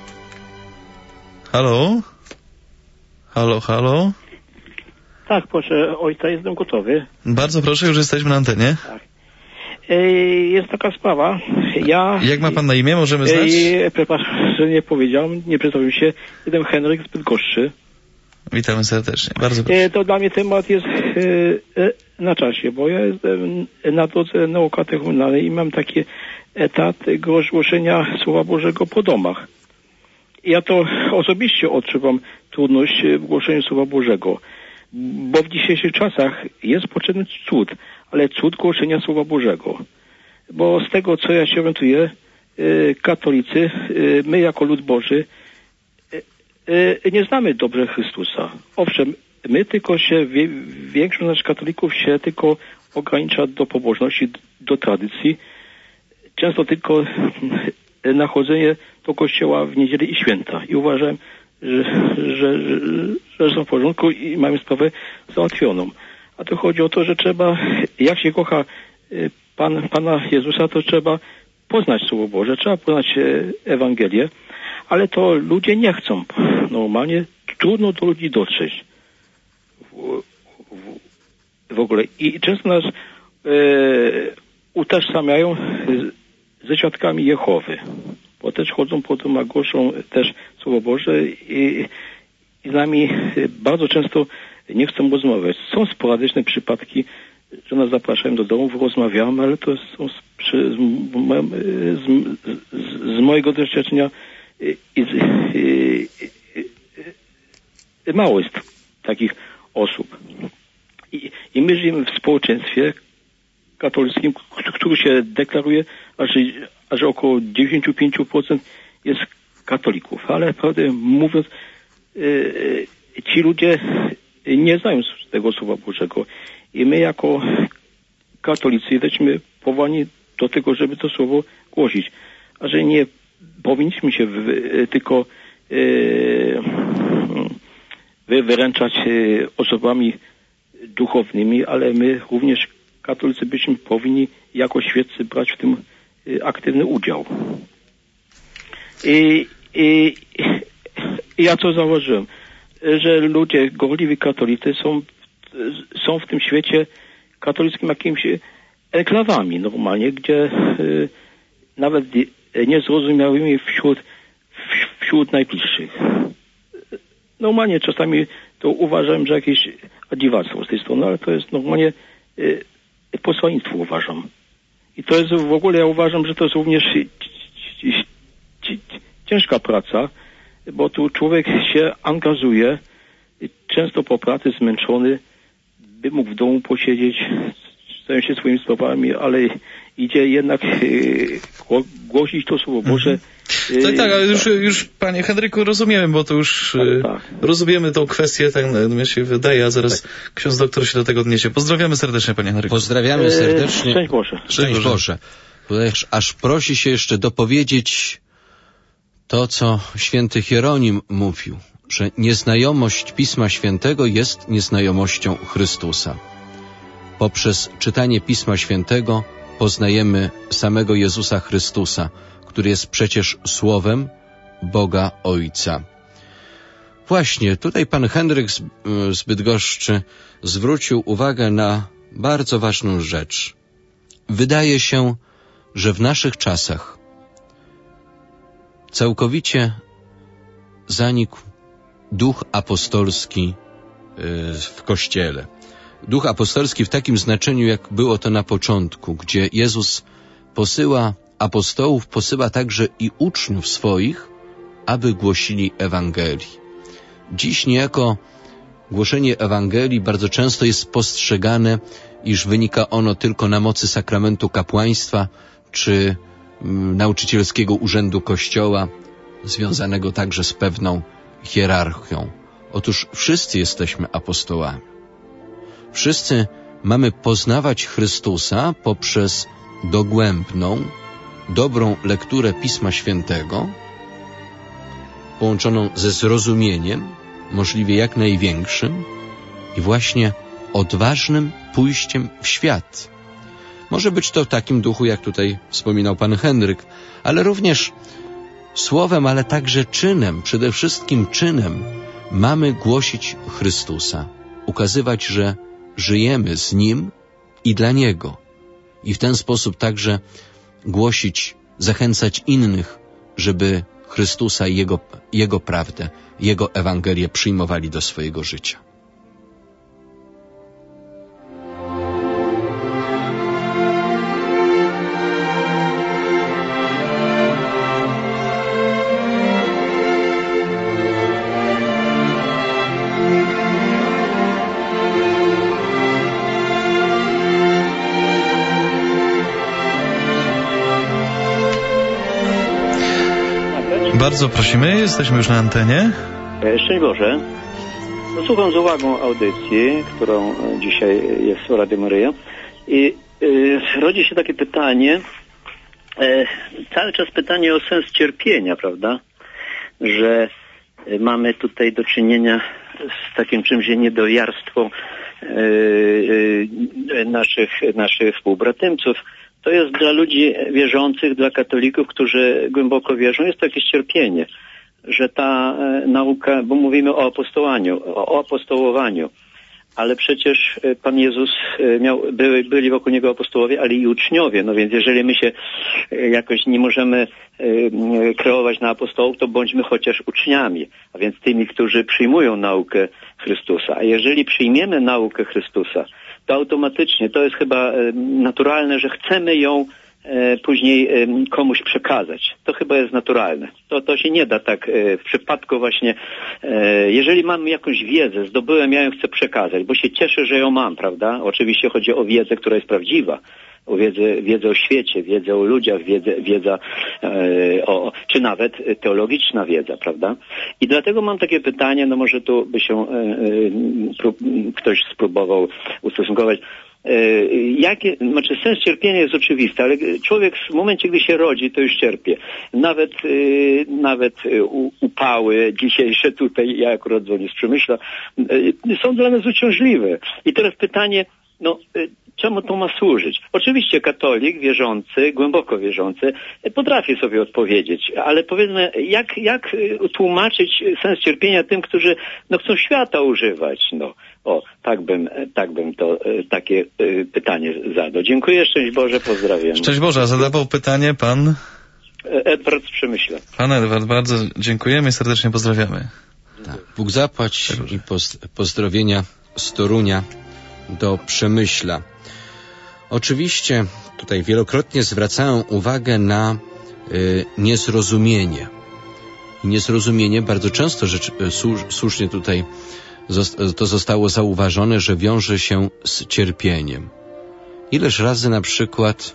Halo? Halo, halo? Tak, proszę ojca, jestem gotowy. Bardzo proszę, już jesteśmy na antenie. Tak. E, jest taka sprawa. Ja... Jak ma pan na imię? Możemy znać? E, przepraszam, że nie powiedziałem, nie przedstawił się. Jestem Henryk z Bydgoszczy. Witamy serdecznie. Bardzo proszę. E, to dla mnie temat jest e, e, na czasie, bo ja jestem na drodze naukowo-technologicznej i mam taki etat głoszenia Słowa Bożego po domach. Ja to osobiście odczuwam trudność w głoszeniu Słowa Bożego, bo w dzisiejszych czasach jest potrzebny cud, ale cud głoszenia Słowa Bożego. Bo z tego, co ja się orientuję, katolicy, my jako lud Boży, nie znamy dobrze Chrystusa. Owszem, my tylko się, większość naszych katolików się tylko ogranicza do pobożności, do tradycji. Często tylko nachodzenie do kościoła w niedzielę i święta. I uważam, że, że, że, że są w porządku i mamy sprawę załatwioną. A tu chodzi o to, że trzeba, jak się kocha Pan, Pana Jezusa, to trzeba poznać Słowo Boże, trzeba poznać Ewangelię, ale to ludzie nie chcą. Normalnie trudno do ludzi dotrzeć. W, w, w ogóle. I często nas e, utożsamiają ze świadkami Jehowy, bo też chodzą po tym, a głoszą też Słowo Boże i, i z nami bardzo często nie chcą rozmawiać. Są sporadyczne przypadki, że nas zapraszają do domu, rozmawiamy, ale to są z, z, z, z, z mojego doświadczenia i, i, i, mało jest takich osób. I, I my żyjemy w społeczeństwie katolickim, który się deklaruje, że, że około dziewięćdziesiąt pięć procent jest katolików. Ale prawdę mówiąc, yy, ci ludzie nie znają tego Słowa Bożego. I my jako katolicy jesteśmy powołani do tego, żeby to Słowo głosić. A że nie powinniśmy się w, tylko yy, wyręczać yy, osobami duchownymi, ale my również katolicy byśmy powinni jako świeccy brać w tym y, aktywny udział. I, i, i ja co zauważyłem, że ludzie, gorliwi katolicy są, są w tym świecie katolickim jakimiś enklawami normalnie, gdzie y, nawet niezrozumiałymi wśród, wśród najbliższych. Normalnie czasami to uważam, że jakieś dziwactwo z tej strony, ale to jest normalnie y, posłannictwo uważam. I to jest w ogóle, ja uważam, że to jest również ciężka praca, bo tu człowiek się angażuje, często po pracy zmęczony, by mógł w domu posiedzieć, zająć się swoimi sprawami, ale idzie jednak głosić to Słowo Boże. Mhm. Tak, tak, ale już, już panie Henryku rozumiemy, bo to już tak, tak. rozumiemy tą kwestię, tak mi się wydaje, a zaraz tak. ksiądz doktor się do tego odniesie. Pozdrawiamy serdecznie, panie Henryku. Pozdrawiamy serdecznie. Szczęść Boże. Szczęść Boże. Tutaj aż prosi się jeszcze dopowiedzieć to, co święty Hieronim mówił, że nieznajomość Pisma Świętego jest nieznajomością Chrystusa. Poprzez czytanie Pisma Świętego poznajemy samego Jezusa Chrystusa, który jest przecież Słowem Boga Ojca. Właśnie, tutaj pan Henryk z, z Bydgoszczy zwrócił uwagę na bardzo ważną rzecz. Wydaje się, że w naszych czasach całkowicie zanikł duch apostolski w Kościele. Duch apostolski w takim znaczeniu, jak było to na początku, gdzie Jezus posyła apostołów, posyła także i uczniów swoich, aby głosili Ewangelii. Dziś niejako głoszenie Ewangelii bardzo często jest postrzegane, iż wynika ono tylko na mocy sakramentu kapłaństwa czy mm, nauczycielskiego urzędu Kościoła, związanego także z pewną hierarchią. Otóż wszyscy jesteśmy apostołami. Wszyscy mamy poznawać Chrystusa poprzez dogłębną, dobrą lekturę Pisma Świętego, połączoną ze zrozumieniem, możliwie jak największym, i właśnie odważnym pójściem w świat. Może być to w takim duchu, jak tutaj wspominał pan Henryk, ale również słowem, ale także czynem, przede wszystkim czynem mamy głosić Chrystusa, ukazywać, że żyjemy z Nim i dla Niego. I w ten sposób także głosić, zachęcać innych, żeby Chrystusa i Jego, Jego prawdę, Jego Ewangelię przyjmowali do swojego życia. Bardzo prosimy, jesteśmy już na antenie. Szczęść Boże. No, słucham z uwagą audycji, którą dzisiaj jest w Radio Maryja i y, rodzi się takie pytanie, y, cały czas pytanie o sens cierpienia, prawda? Że y, mamy tutaj do czynienia z takim czymś, że niedojarstwo y, y, naszych, naszych współbratymców. To jest dla ludzi wierzących, dla katolików, którzy głęboko wierzą, jest to jakieś cierpienie, że ta e, nauka, bo mówimy o apostołowaniu, o, o apostołowaniu, ale przecież Pan Jezus e, miał, byli, byli wokół Niego apostołowie, ale i uczniowie, no więc jeżeli my się e, jakoś nie możemy e, kreować na apostołów, to bądźmy chociaż uczniami, a więc tymi, którzy przyjmują naukę Chrystusa. A jeżeli przyjmiemy naukę Chrystusa, to automatycznie, to jest chyba e, naturalne, że chcemy ją e, później e, komuś przekazać. To chyba jest naturalne. To, to się nie da tak e, w przypadku właśnie, e, jeżeli mam jakąś wiedzę, zdobyłem, ja ją chcę przekazać, bo się cieszę, że ją mam, prawda? Oczywiście chodzi o wiedzę, która jest prawdziwa. O wiedzę, wiedzę o świecie, wiedzę o ludziach, wiedzę, wiedza e, o, czy nawet teologiczna wiedza, prawda? I dlatego mam takie pytanie, no może tu by się e, e, prób, ktoś spróbował ustosunkować. E, jakie, znaczy sens cierpienia jest oczywisty, ale człowiek w momencie, gdy się rodzi, to już cierpie. Nawet, e, nawet upały dzisiejsze tutaj, ja akurat dzwonię z Przemyśla, e, są dla nas uciążliwe. I teraz pytanie, no, czemu to ma służyć? Oczywiście katolik wierzący, głęboko wierzący, potrafi sobie odpowiedzieć, ale powiedzmy, jak, jak tłumaczyć sens cierpienia tym, którzy no, chcą świata używać? No, o, tak bym, tak bym to, takie pytanie zadał. Dziękuję, szczęść Boże, pozdrawiam. Szczęść Boże, zadawał pytanie pan... Edward z Przemyśla. Pan Edward, bardzo dziękujemy, serdecznie pozdrawiamy. Tak. Bóg zapłać i pozdrowienia z Torunia do Przemyśla. Oczywiście tutaj wielokrotnie zwracałem uwagę na y, niezrozumienie. I niezrozumienie bardzo często, rzecz, y, słusznie tutaj zost, to zostało zauważone, że wiąże się z cierpieniem. Ileż razy na przykład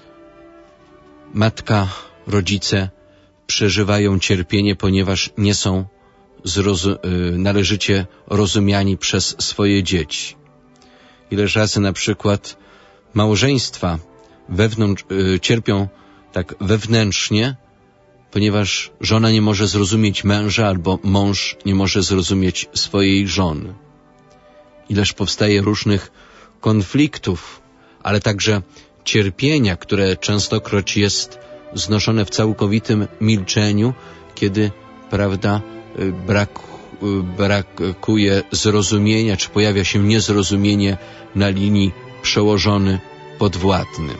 matka, rodzice przeżywają cierpienie, ponieważ nie są zrozu- y, należycie rozumiani przez swoje dzieci. Ileż razy na przykład małżeństwa wewnątrz, y, cierpią tak wewnętrznie, ponieważ żona nie może zrozumieć męża albo mąż nie może zrozumieć swojej żony. Ileż powstaje różnych konfliktów, ale także cierpienia, które częstokroć jest znoszone w całkowitym milczeniu, kiedy, prawda, y, brak, y, brakuje zrozumienia, czy pojawia się niezrozumienie na linii przełożony, podwładny.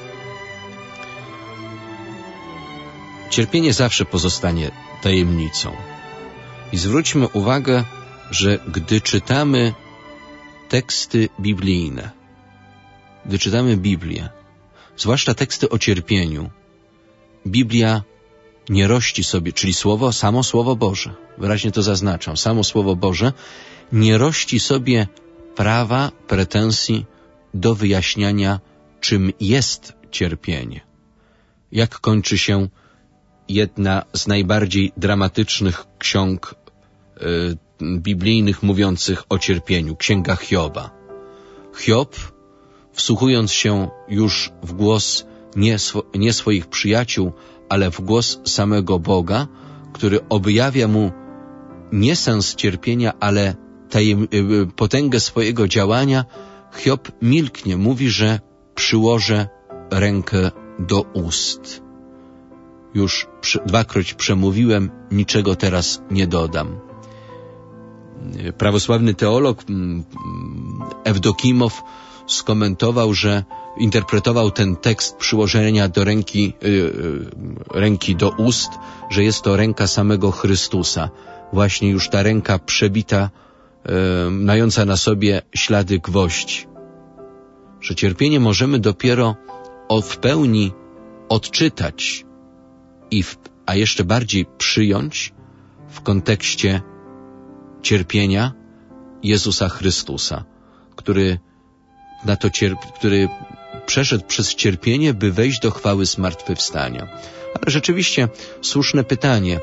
Cierpienie zawsze pozostanie tajemnicą. I zwróćmy uwagę, że gdy czytamy teksty biblijne, gdy czytamy Biblię, zwłaszcza teksty o cierpieniu, Biblia nie rości sobie, czyli słowo, samo Słowo Boże, wyraźnie to zaznaczam, samo Słowo Boże nie rości sobie prawa, pretensji do wyjaśniania, czym jest cierpienie. Jak kończy się jedna z najbardziej dramatycznych ksiąg y, biblijnych mówiących o cierpieniu, Księga Hioba. Hiob, wsłuchując się już w głos nie, swo, nie swoich przyjaciół, ale w głos samego Boga, który objawia mu nie sens cierpienia, ale tajem, y, potęgę swojego działania, Hiob milknie, mówi, że przyłożę rękę do ust. Już przy, dwakroć przemówiłem, niczego teraz nie dodam. Prawosławny teolog Ewdokimow skomentował, że interpretował ten tekst przyłożenia do ręki, yy, ręki do ust, że jest to ręka samego Chrystusa. Właśnie już ta ręka przebita, yy, mająca na sobie ślady gwoździ. Że cierpienie możemy dopiero o, w pełni odczytać i w, a jeszcze bardziej przyjąć w kontekście cierpienia Jezusa Chrystusa, który na to cierp, który przeszedł przez cierpienie, by wejść do chwały zmartwychwstania. Ale rzeczywiście słuszne pytanie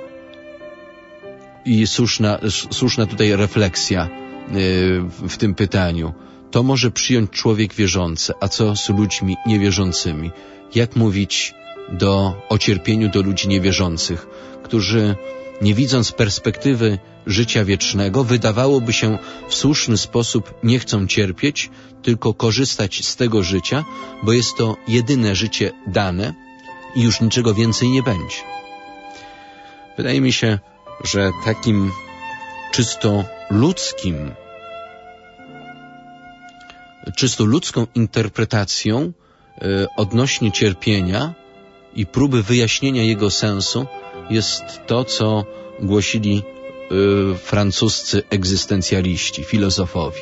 i słuszna, słuszna tutaj refleksja yy, w tym pytaniu. To może przyjąć człowiek wierzący, a co z ludźmi niewierzącymi? Jak mówić do, o cierpieniu do ludzi niewierzących, którzy nie widząc perspektywy życia wiecznego, wydawałoby się w słuszny sposób nie chcą cierpieć, tylko korzystać z tego życia, bo jest to jedyne życie dane i już niczego więcej nie będzie. Wydaje mi się, że takim czysto ludzkim, czysto ludzką interpretacją y, odnośnie cierpienia i próby wyjaśnienia jego sensu jest to, co głosili y, francuscy egzystencjaliści, filozofowie.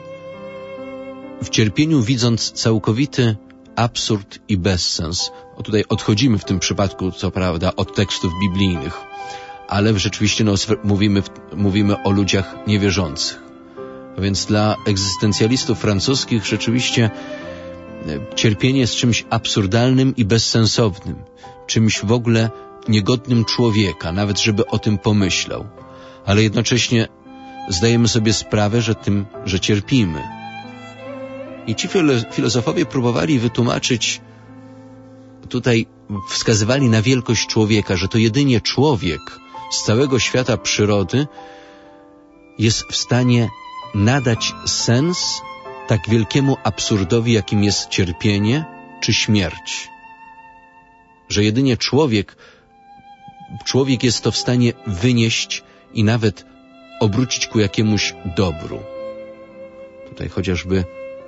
W cierpieniu widząc całkowity absurd i bezsens, o tutaj odchodzimy w tym przypadku, co prawda, od tekstów biblijnych, ale rzeczywiście no, mówimy, mówimy o ludziach niewierzących. A więc dla egzystencjalistów francuskich rzeczywiście cierpienie jest czymś absurdalnym i bezsensownym, czymś w ogóle niegodnym człowieka, nawet żeby o tym pomyślał. Ale jednocześnie zdajemy sobie sprawę, że tym, że cierpimy. I ci filozofowie próbowali wytłumaczyć, tutaj wskazywali na wielkość człowieka, że to jedynie człowiek z całego świata przyrody jest w stanie nadać sens tak wielkiemu absurdowi, jakim jest cierpienie czy śmierć. Że jedynie człowiek, człowiek jest to w stanie wynieść i nawet obrócić ku jakiemuś dobru. Tutaj chociażby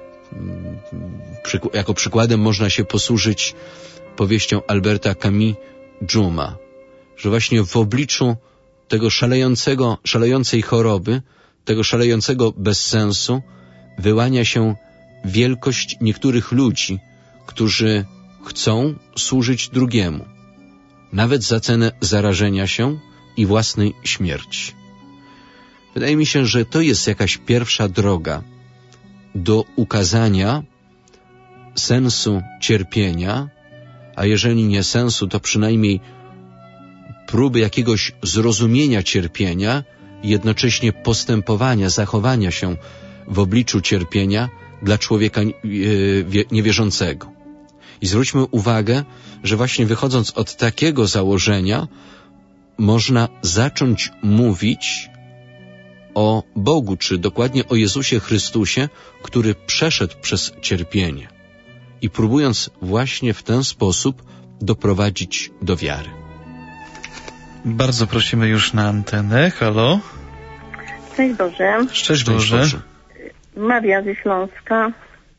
jako przykładem można się posłużyć powieścią Alberta Camus Dżuma, że właśnie w obliczu tego szalejącego, szalejącej choroby, tego szalejącego bezsensu wyłania się wielkość niektórych ludzi, którzy chcą służyć drugiemu, nawet za cenę zarażenia się i własnej śmierci. Wydaje mi się, że to jest jakaś pierwsza droga do ukazania sensu cierpienia, a jeżeli nie sensu, to przynajmniej próby jakiegoś zrozumienia cierpienia i jednocześnie postępowania, zachowania się w obliczu cierpienia dla człowieka niewierzącego. I zwróćmy uwagę, że właśnie wychodząc od takiego założenia można zacząć mówić o Bogu, czy dokładnie o Jezusie Chrystusie, który przeszedł przez cierpienie i próbując właśnie w ten sposób doprowadzić do wiary. Bardzo prosimy już na antenę. Halo? Cześć Boże. Szczęść Boże. Boże. Maria ze Śląska.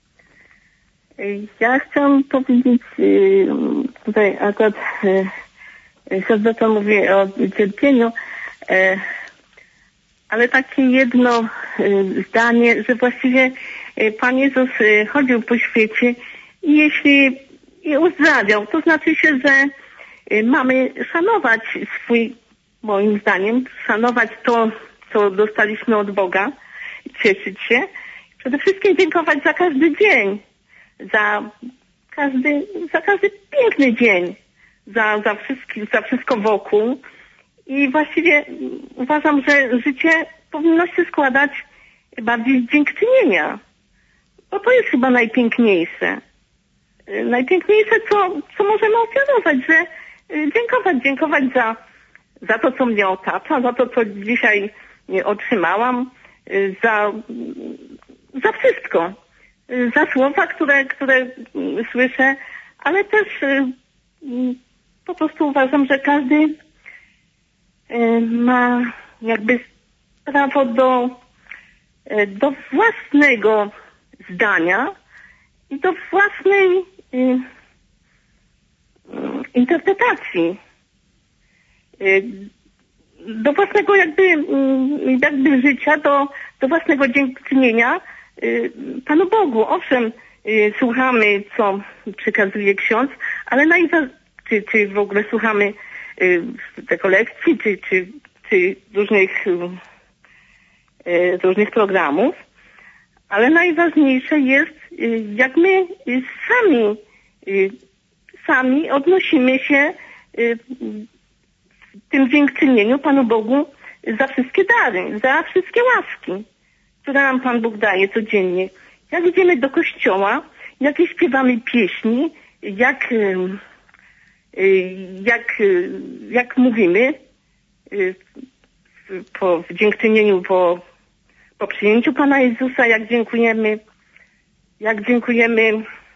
Ja chciałam powiedzieć, tutaj akurat serdecznie mówię o cierpieniu, ale takie jedno zdanie, że właściwie Pan Jezus chodził po świecie i jeśli je uzdrawiał, to znaczy się, że mamy szanować swój, moim zdaniem, szanować to, co dostaliśmy od Boga, cieszyć się, przede wszystkim dziękować za każdy dzień, za każdy, za każdy piękny dzień, za, za, wszystki, za wszystko wokół. I właściwie uważam, że życie powinno się składać bardziej z dziękczynienia. Bo to jest chyba najpiękniejsze. Najpiękniejsze, co, co możemy ofiarować, że dziękować, dziękować za, za to, co mnie otacza, za to, co dzisiaj otrzymałam, za, za wszystko. y, za słowa, które, które y, słyszę, ale też y, y, po prostu uważam, że każdy y, ma jakby prawo do, y, do własnego zdania i do własnej y, y, interpretacji. Y, do własnego jakby, y, jakby życia, do, do własnego dziękczynienia y, Panu Bogu. Owszem, y, słuchamy, co przekazuje ksiądz, ale najważniejsze, czy, czy w ogóle słuchamy y, rekolekcji, czy, czy, czy różnych, y, różnych programów, ale najważniejsze jest, y, jak my y, sami, y, sami odnosimy się y, w tym dziękczynieniu Panu Bogu za wszystkie dary, za wszystkie łaski, które nam Pan Bóg daje codziennie. Jak idziemy do kościoła, jakie śpiewamy pieśni, jak, jak, jak mówimy po w dziękczynieniu, po, po przyjęciu Pana Jezusa, jak dziękujemy, jak dziękujemy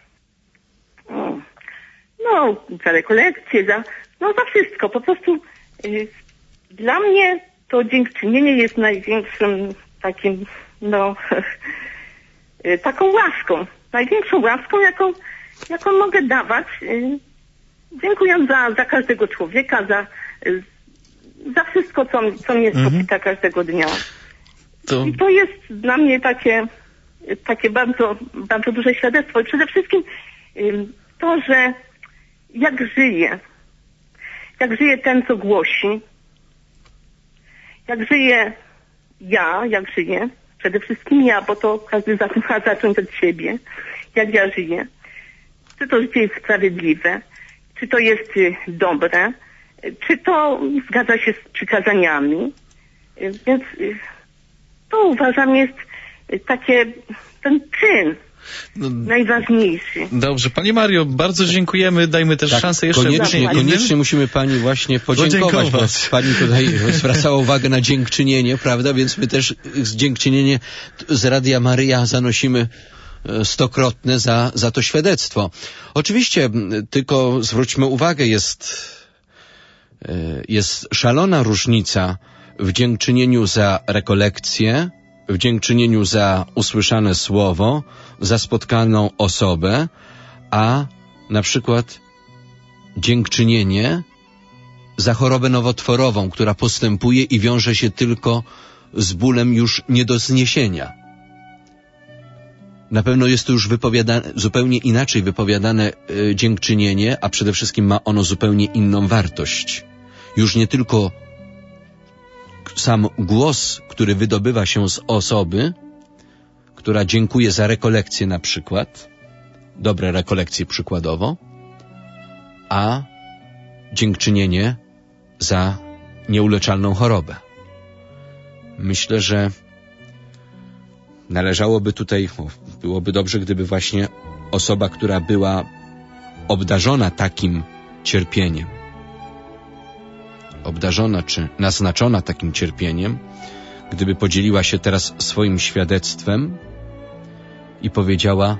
no, za rekolekcje, za, no, za wszystko. Po prostu dla mnie to dziękczynienie jest największym takim, no, taką łaską. Największą łaską, jaką, jaką mogę dawać, dziękując za, za każdego człowieka, za, za wszystko, co, co mnie spotyka mhm. każdego dnia. To... I to jest dla mnie takie, takie bardzo, bardzo duże świadectwo. I przede wszystkim to, że jak żyje, jak żyje ten, co głosi, jak żyję ja, jak żyję, przede wszystkim ja, bo to każdy ma zacząć od siebie, jak ja żyję. Czy to życie jest sprawiedliwe, czy to jest dobre, czy to zgadza się z przykazaniami. Więc to uważam jest takie, ten czyn, no, najważniejszy. Dobrze. Pani Mario, bardzo dziękujemy. Dajmy też tak, szansę jeszcze koniecznie, koniecznie musimy Pani właśnie podziękować, podziękować. Bo Pani tutaj zwracała uwagę na dziękczynienie, prawda? Więc my też z dziękczynienie z Radia Maryja zanosimy stokrotne za, za to świadectwo. Oczywiście, tylko zwróćmy uwagę, jest, jest szalona różnica w dziękczynieniu za rekolekcję, w dziękczynieniu za usłyszane słowo, za spotkaną osobę, a na przykład dziękczynienie za chorobę nowotworową, która postępuje i wiąże się tylko z bólem już nie do zniesienia. Na pewno jest to już wypowiadane, zupełnie inaczej wypowiadane y, dziękczynienie, a przede wszystkim ma ono zupełnie inną wartość. Już nie tylko sam głos, który wydobywa się z osoby, która dziękuje za rekolekcję na przykład, dobre rekolekcje przykładowo, a dziękczynienie za nieuleczalną chorobę. Myślę, że należałoby tutaj, byłoby dobrze, gdyby właśnie osoba, która była obdarzona takim cierpieniem, obdarzona czy naznaczona takim cierpieniem, gdyby podzieliła się teraz swoim świadectwem i powiedziała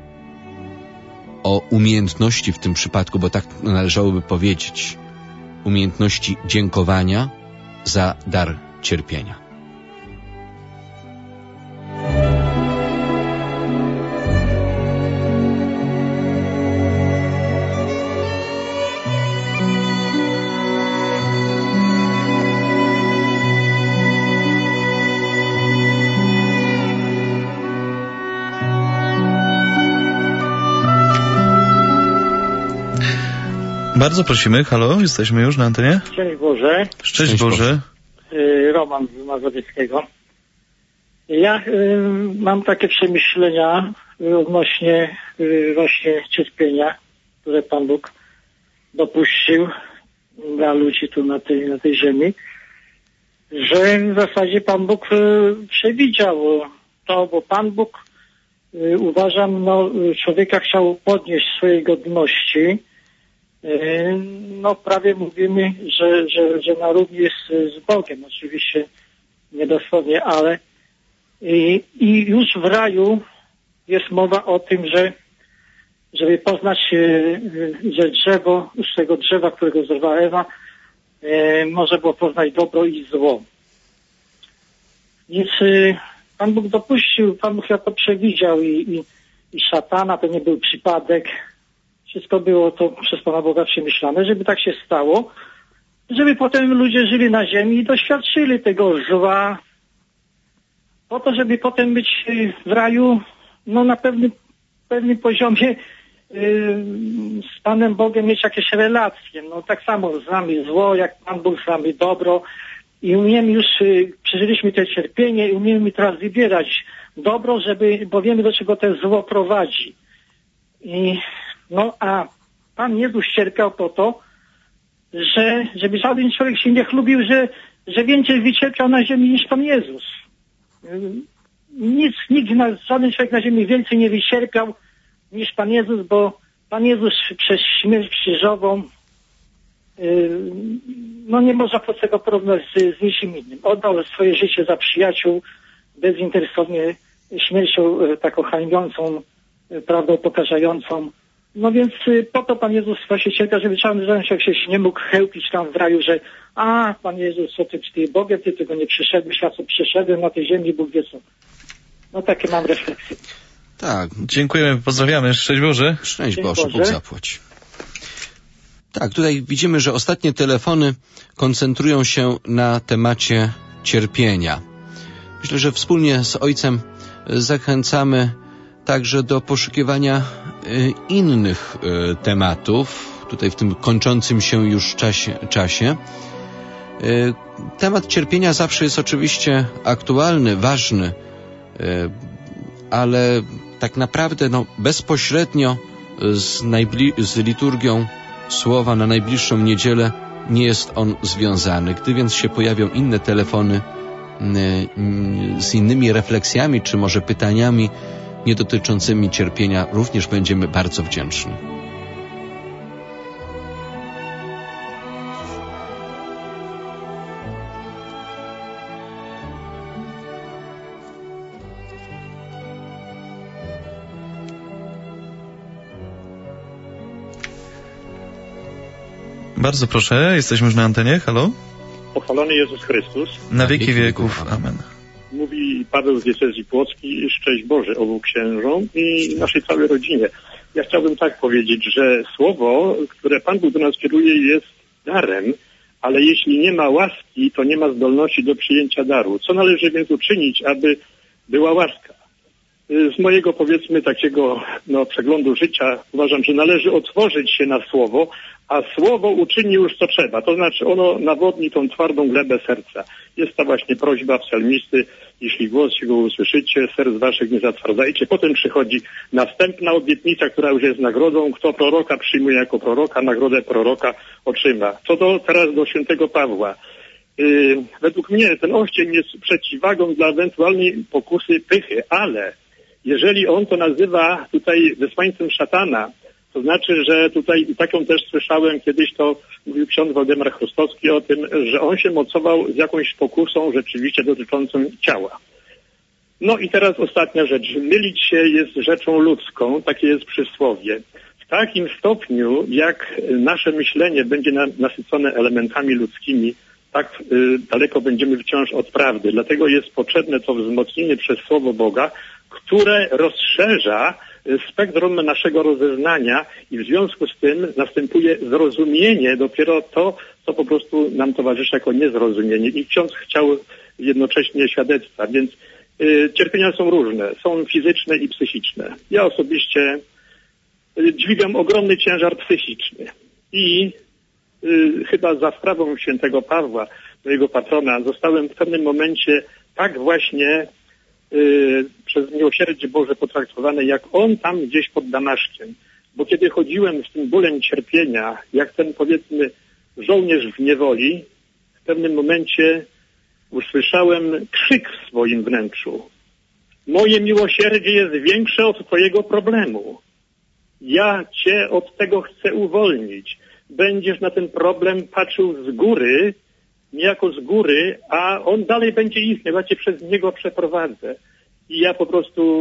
o umiejętności w tym przypadku, bo tak należałoby powiedzieć, umiejętności dziękowania za dar cierpienia. Bardzo prosimy, halo, jesteśmy już na antenie. Szczęść Boże. Szczęść Boże. Roman z Mazowieckiego. Ja y, mam takie przemyślenia odnośnie y, właśnie cierpienia, które Pan Bóg dopuścił dla ludzi tu na tej, na tej ziemi, że w zasadzie Pan Bóg y, przewidział to, bo Pan Bóg y, uważam, no, człowieka chciał podnieść swojej godności. No prawie mówimy, że, że, że na równi jest z Bogiem, oczywiście niedosłownie, ale i, i już w raju jest mowa o tym, że żeby poznać, że drzewo, z tego drzewa, którego zerwała Ewa, może było poznać dobro i zło. Więc Pan Bóg dopuścił, Pan Bóg ja to przewidział i, i, i szatana, to nie był przypadek. Wszystko było to przez Pana Boga przemyślane, żeby tak się stało, żeby potem ludzie żyli na ziemi i doświadczyli tego zła, po to, żeby potem być w raju, no na pewnym, pewnym poziomie yy, z Panem Bogiem mieć jakieś relacje. No tak samo znamy zło, jak Pan Bóg znamy dobro i umiemy już, yy, przeżyliśmy te cierpienie i umiemy teraz wybierać dobro, żeby, bo wiemy, do czego to zło prowadzi. I no a Pan Jezus cierpiał po to, że żeby żaden człowiek się nie chlubił, że, że więcej wycierpiał na ziemi niż Pan Jezus. Nic, nikt, żaden człowiek na ziemi więcej nie wycierpiał niż Pan Jezus, bo Pan Jezus przez śmierć krzyżową, yy, no nie można po tego porównać z, z niczym innym. Oddał swoje życie za przyjaciół, bezinteresownie śmiercią yy, taką hańbiącą, yy, prawdą upokarzającą. No więc y, po to Pan Jezus właśnie cierpiał, żeby żaden człowiek się nie mógł chełpić tam w raju, że a, Pan Jezus, co ty, ty Bogiem, ty tego nie przyszedłeś, ja co przyszedłem na tej ziemi, Bóg wie co. No takie mam refleksje. Tak. Dziękujemy, pozdrawiamy. Szczęść Boże. Szczęść Boże, Bóg zapłać. Tak, tutaj widzimy, że ostatnie telefony koncentrują się na temacie cierpienia. Myślę, że wspólnie z Ojcem zachęcamy także do poszukiwania innych tematów, tutaj w tym kończącym się już czasie. czasie. Temat cierpienia zawsze jest oczywiście aktualny, ważny, ale tak naprawdę no, bezpośrednio z, najbli- z liturgią słowa na najbliższą niedzielę nie jest on związany. Gdy więc się pojawią inne telefony z innymi refleksjami, czy może pytaniami nie dotyczącymi cierpienia, również będziemy bardzo wdzięczni. Bardzo proszę, jesteśmy już na antenie. Halo? Pochwalony Jezus Chrystus. Na wieki wieków. Amen. Mówi Paweł z diecezji płockiej, szczęść Boże obu księżom i naszej całej rodzinie. Ja chciałbym tak powiedzieć, że słowo, które Pan Bóg do nas kieruje, jest darem, ale jeśli nie ma łaski, to nie ma zdolności do przyjęcia daru. Co należy więc uczynić, aby była łaska? Z mojego, powiedzmy, takiego no, przeglądu życia uważam, że należy otworzyć się na słowo, a słowo uczyni już co trzeba. To znaczy ono nawodni tą twardą glebę serca. Jest ta właśnie prośba psalmisty, jeśli głos się go usłyszycie, serc waszych nie zatwardzajcie. Potem przychodzi następna obietnica, która już jest nagrodą. Kto proroka przyjmuje jako proroka, nagrodę proroka otrzyma. Co do teraz do świętego Pawła. Yy, według mnie ten oścień jest przeciwwagą dla ewentualnej pokusy pychy, ale jeżeli on to nazywa tutaj wysłańcem szatana, to znaczy, że tutaj taką też słyszałem kiedyś, to mówił ksiądz Waldemar Chrostowski o tym, że on się mocował z jakąś pokusą rzeczywiście dotyczącą ciała. No i teraz ostatnia rzecz. Mylić się jest rzeczą ludzką, takie jest przysłowie. W takim stopniu, jak nasze myślenie będzie na, nasycone elementami ludzkimi, tak y, daleko będziemy wciąż od prawdy. Dlatego jest potrzebne to wzmocnienie przez Słowo Boga, które rozszerza spektrum naszego rozeznania i w związku z tym następuje zrozumienie, dopiero to, co po prostu nam towarzyszy jako niezrozumienie. I ksiądz chciał jednocześnie świadectwa, więc y, cierpienia są różne, są fizyczne i psychiczne. Ja osobiście y, dźwigam ogromny ciężar psychiczny i y, chyba za sprawą świętego Pawła, mojego patrona, zostałem w pewnym momencie tak właśnie Yy, przez miłosierdzie Boże potraktowany, jak on tam gdzieś pod Damaszkiem. Bo kiedy chodziłem z tym bólem cierpienia, jak ten, powiedzmy, żołnierz w niewoli, w pewnym momencie usłyszałem krzyk w swoim wnętrzu. Moje miłosierdzie jest większe od twojego problemu. Ja cię od tego chcę uwolnić. Będziesz na ten problem patrzył z góry, niejako z góry, a on dalej będzie istniał, ja cię przez niego przeprowadzę. I ja po prostu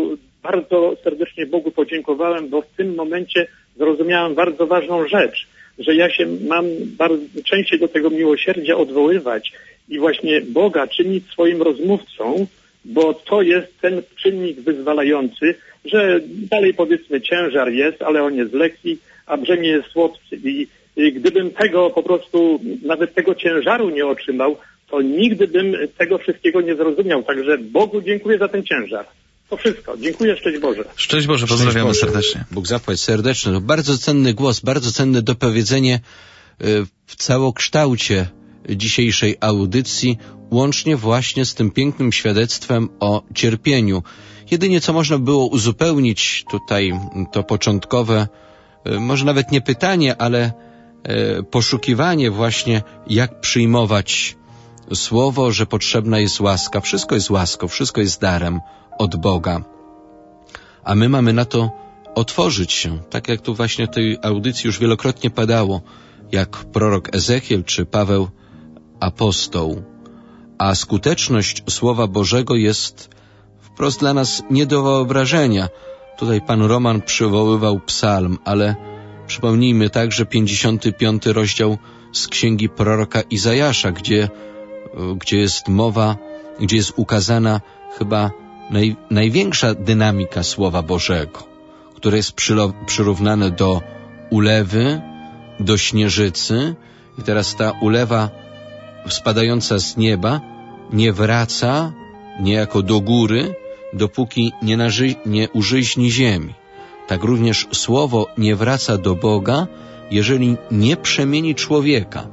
bardzo serdecznie Bogu podziękowałem, bo w tym momencie zrozumiałem bardzo ważną rzecz, że ja się mam bardzo częściej do tego miłosierdzia odwoływać i właśnie Boga czynić swoim rozmówcą, bo to jest ten czynnik wyzwalający, że dalej powiedzmy ciężar jest, ale on jest lekki, a brzemię jest słodkie. I, I gdybym tego po prostu, nawet tego ciężaru nie otrzymał, to nigdy bym tego wszystkiego nie zrozumiał. Także Bogu dziękuję za ten ciężar. To wszystko. Dziękuję, szczęść Boże. Szczęść Boże, pozdrawiamy Szczęść Boże. serdecznie. Bóg zapłać serdecznie. To bardzo cenny głos, bardzo cenne dopowiedzenie w całokształcie dzisiejszej audycji, łącznie właśnie z tym pięknym świadectwem o cierpieniu. Jedynie co można było uzupełnić tutaj to początkowe, może nawet nie pytanie, ale poszukiwanie właśnie, jak przyjmować słowo, że potrzebna jest łaska. Wszystko jest łaską, wszystko jest darem od Boga. A my mamy na to otworzyć się, tak jak tu właśnie w tej audycji już wielokrotnie padało, jak prorok Ezechiel czy Paweł apostoł. A skuteczność Słowa Bożego jest wprost dla nas nie do wyobrażenia. Tutaj pan Roman przywoływał psalm, ale przypomnijmy także pięćdziesiąty piąty rozdział z księgi proroka Izajasza, gdzie, gdzie jest mowa, gdzie jest ukazana chyba naj, największa dynamika Słowa Bożego, które jest przylo, przyrównane do ulewy, do śnieżycy. I teraz ta ulewa spadająca z nieba nie wraca niejako do góry, dopóki nie, naży, nie użyźni ziemi. Tak również Słowo nie wraca do Boga, jeżeli nie przemieni człowieka.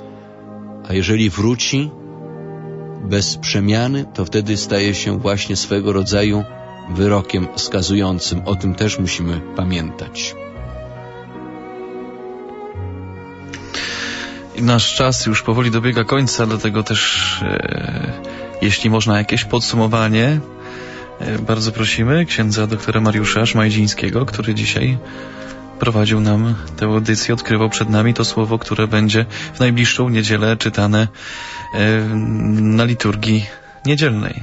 A jeżeli wróci bez przemiany, to wtedy staje się właśnie swego rodzaju wyrokiem skazującym. O tym też musimy pamiętać. Nasz czas już powoli dobiega końca, dlatego też e, jeśli można jakieś podsumowanie, e, bardzo prosimy księdza doktora Mariusza Szmajdzińskiego, który dzisiaj prowadził nam tę audycję, odkrywał przed nami to słowo, które będzie w najbliższą niedzielę czytane e, na liturgii niedzielnej.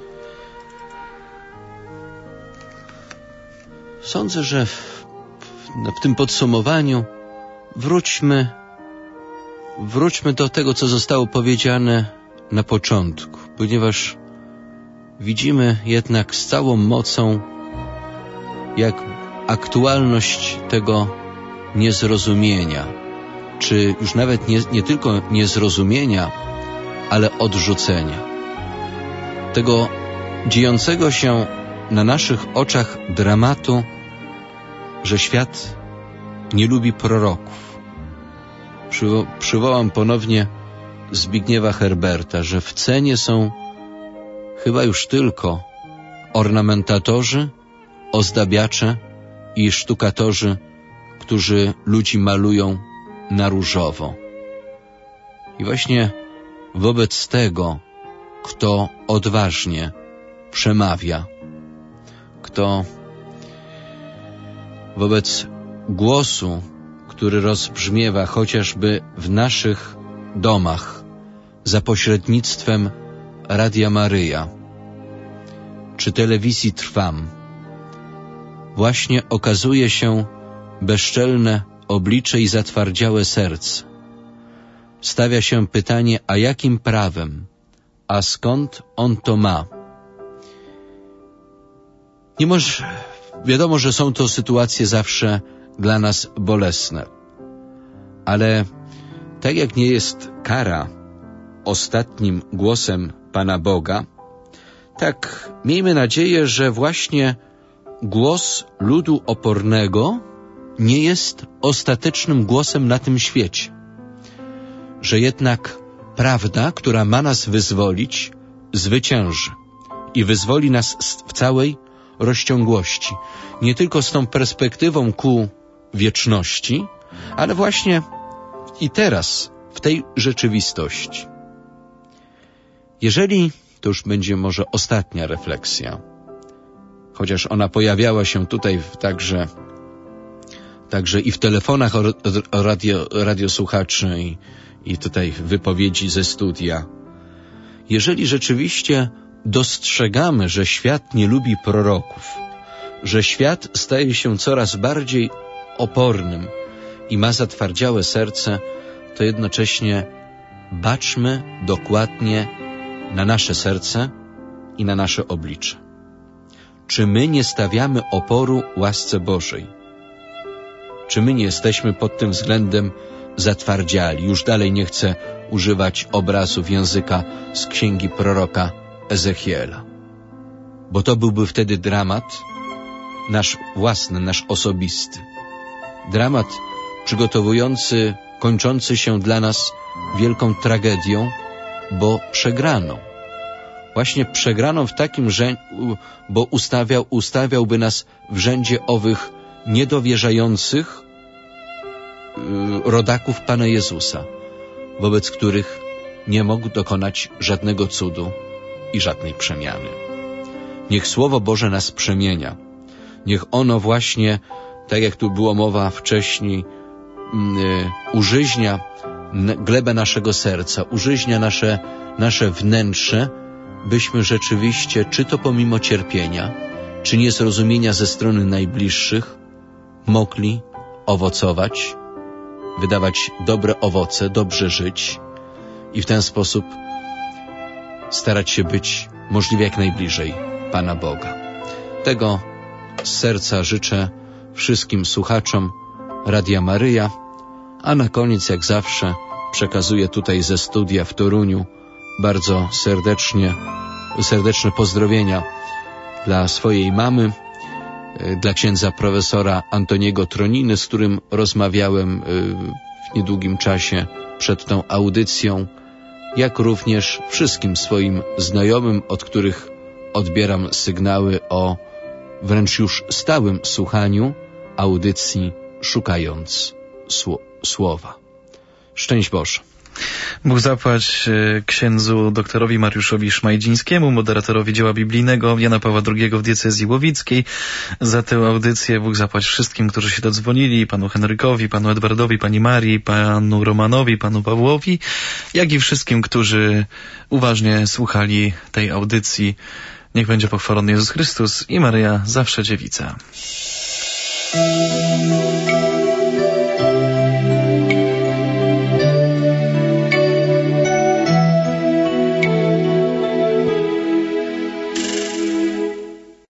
Sądzę, że w, w tym podsumowaniu wróćmy Wróćmy do tego, co zostało powiedziane na początku, ponieważ widzimy jednak z całą mocą, jak aktualność tego niezrozumienia, czy już nawet nie, nie tylko niezrozumienia, ale odrzucenia. Tego dziejącego się na naszych oczach dramatu, że świat nie lubi proroków. Przywo- przywołam ponownie Zbigniewa Herberta, że w cenie są chyba już tylko ornamentatorzy, ozdabiacze i sztukatorzy, którzy ludzi malują na różowo. I właśnie wobec tego, kto odważnie przemawia, kto wobec głosu, który rozbrzmiewa chociażby w naszych domach za pośrednictwem Radia Maryja czy telewizji Trwam, właśnie okazuje się bezczelne oblicze i zatwardziałe serce. Stawia się pytanie, a jakim prawem, a skąd on to ma? Nie może, wiadomo, że są to sytuacje zawsze dla nas bolesne, ale tak jak nie jest kara ostatnim głosem Pana Boga, tak miejmy nadzieję, że właśnie głos ludu opornego nie jest ostatecznym głosem na tym świecie. Że jednak prawda, która ma nas wyzwolić, zwycięży i wyzwoli nas w całej rozciągłości. Nie tylko z tą perspektywą ku wieczności, ale właśnie i teraz, w tej rzeczywistości. Jeżeli, to już będzie może ostatnia refleksja, chociaż ona pojawiała się tutaj także, także i w telefonach o radio, radiosłuchaczy i, i tutaj wypowiedzi ze studia. Jeżeli rzeczywiście dostrzegamy, że świat nie lubi proroków, że świat staje się coraz bardziej opornym i ma zatwardziałe serce, to jednocześnie baczmy dokładnie na nasze serce i na nasze oblicze. Czy my nie stawiamy oporu łasce Bożej? Czy my nie jesteśmy pod tym względem zatwardziali? Już dalej nie chcę używać obrazów języka z księgi proroka Ezechiela, bo to byłby wtedy dramat nasz własny, nasz osobisty. Dramat przygotowujący, kończący się dla nas wielką tragedią, bo przegraną. Właśnie przegraną w takim rzędzie, bo ustawiał, ustawiałby nas w rzędzie owych niedowierzających yy, rodaków Pana Jezusa, wobec których nie mógł dokonać żadnego cudu i żadnej przemiany. Niech Słowo Boże nas przemienia. Niech ono właśnie, tak jak tu było mowa wcześniej, yy, użyźnia glebę naszego serca, użyźnia nasze, nasze wnętrze, byśmy rzeczywiście, czy to pomimo cierpienia, czy niezrozumienia ze strony najbliższych, mogli owocować, wydawać dobre owoce, dobrze żyć i w ten sposób starać się być możliwie jak najbliżej Pana Boga. Tego z serca życzę wszystkim słuchaczom Radia Maryja, a na koniec, jak zawsze, przekazuję tutaj ze studia w Toruniu bardzo serdecznie, serdeczne pozdrowienia dla swojej mamy, dla księdza profesora Antoniego Troniny, z którym rozmawiałem w niedługim czasie przed tą audycją, jak również wszystkim swoim znajomym, od których odbieram sygnały o wręcz już stałym słuchaniu audycji Szukając Sło- Słowa. Szczęść Boże. Bóg zapłać księdzu doktorowi Mariuszowi Szmajdzińskiemu, moderatorowi dzieła biblijnego Jana Pawła drugiego w diecezji łowickiej za tę audycję. Bóg zapłać wszystkim, którzy się dodzwonili, panu Henrykowi, panu Edwardowi, pani Marii, panu Romanowi, panu Pawłowi, jak i wszystkim, którzy uważnie słuchali tej audycji. Niech będzie pochwalony Jezus Chrystus i Maryja zawsze dziewica.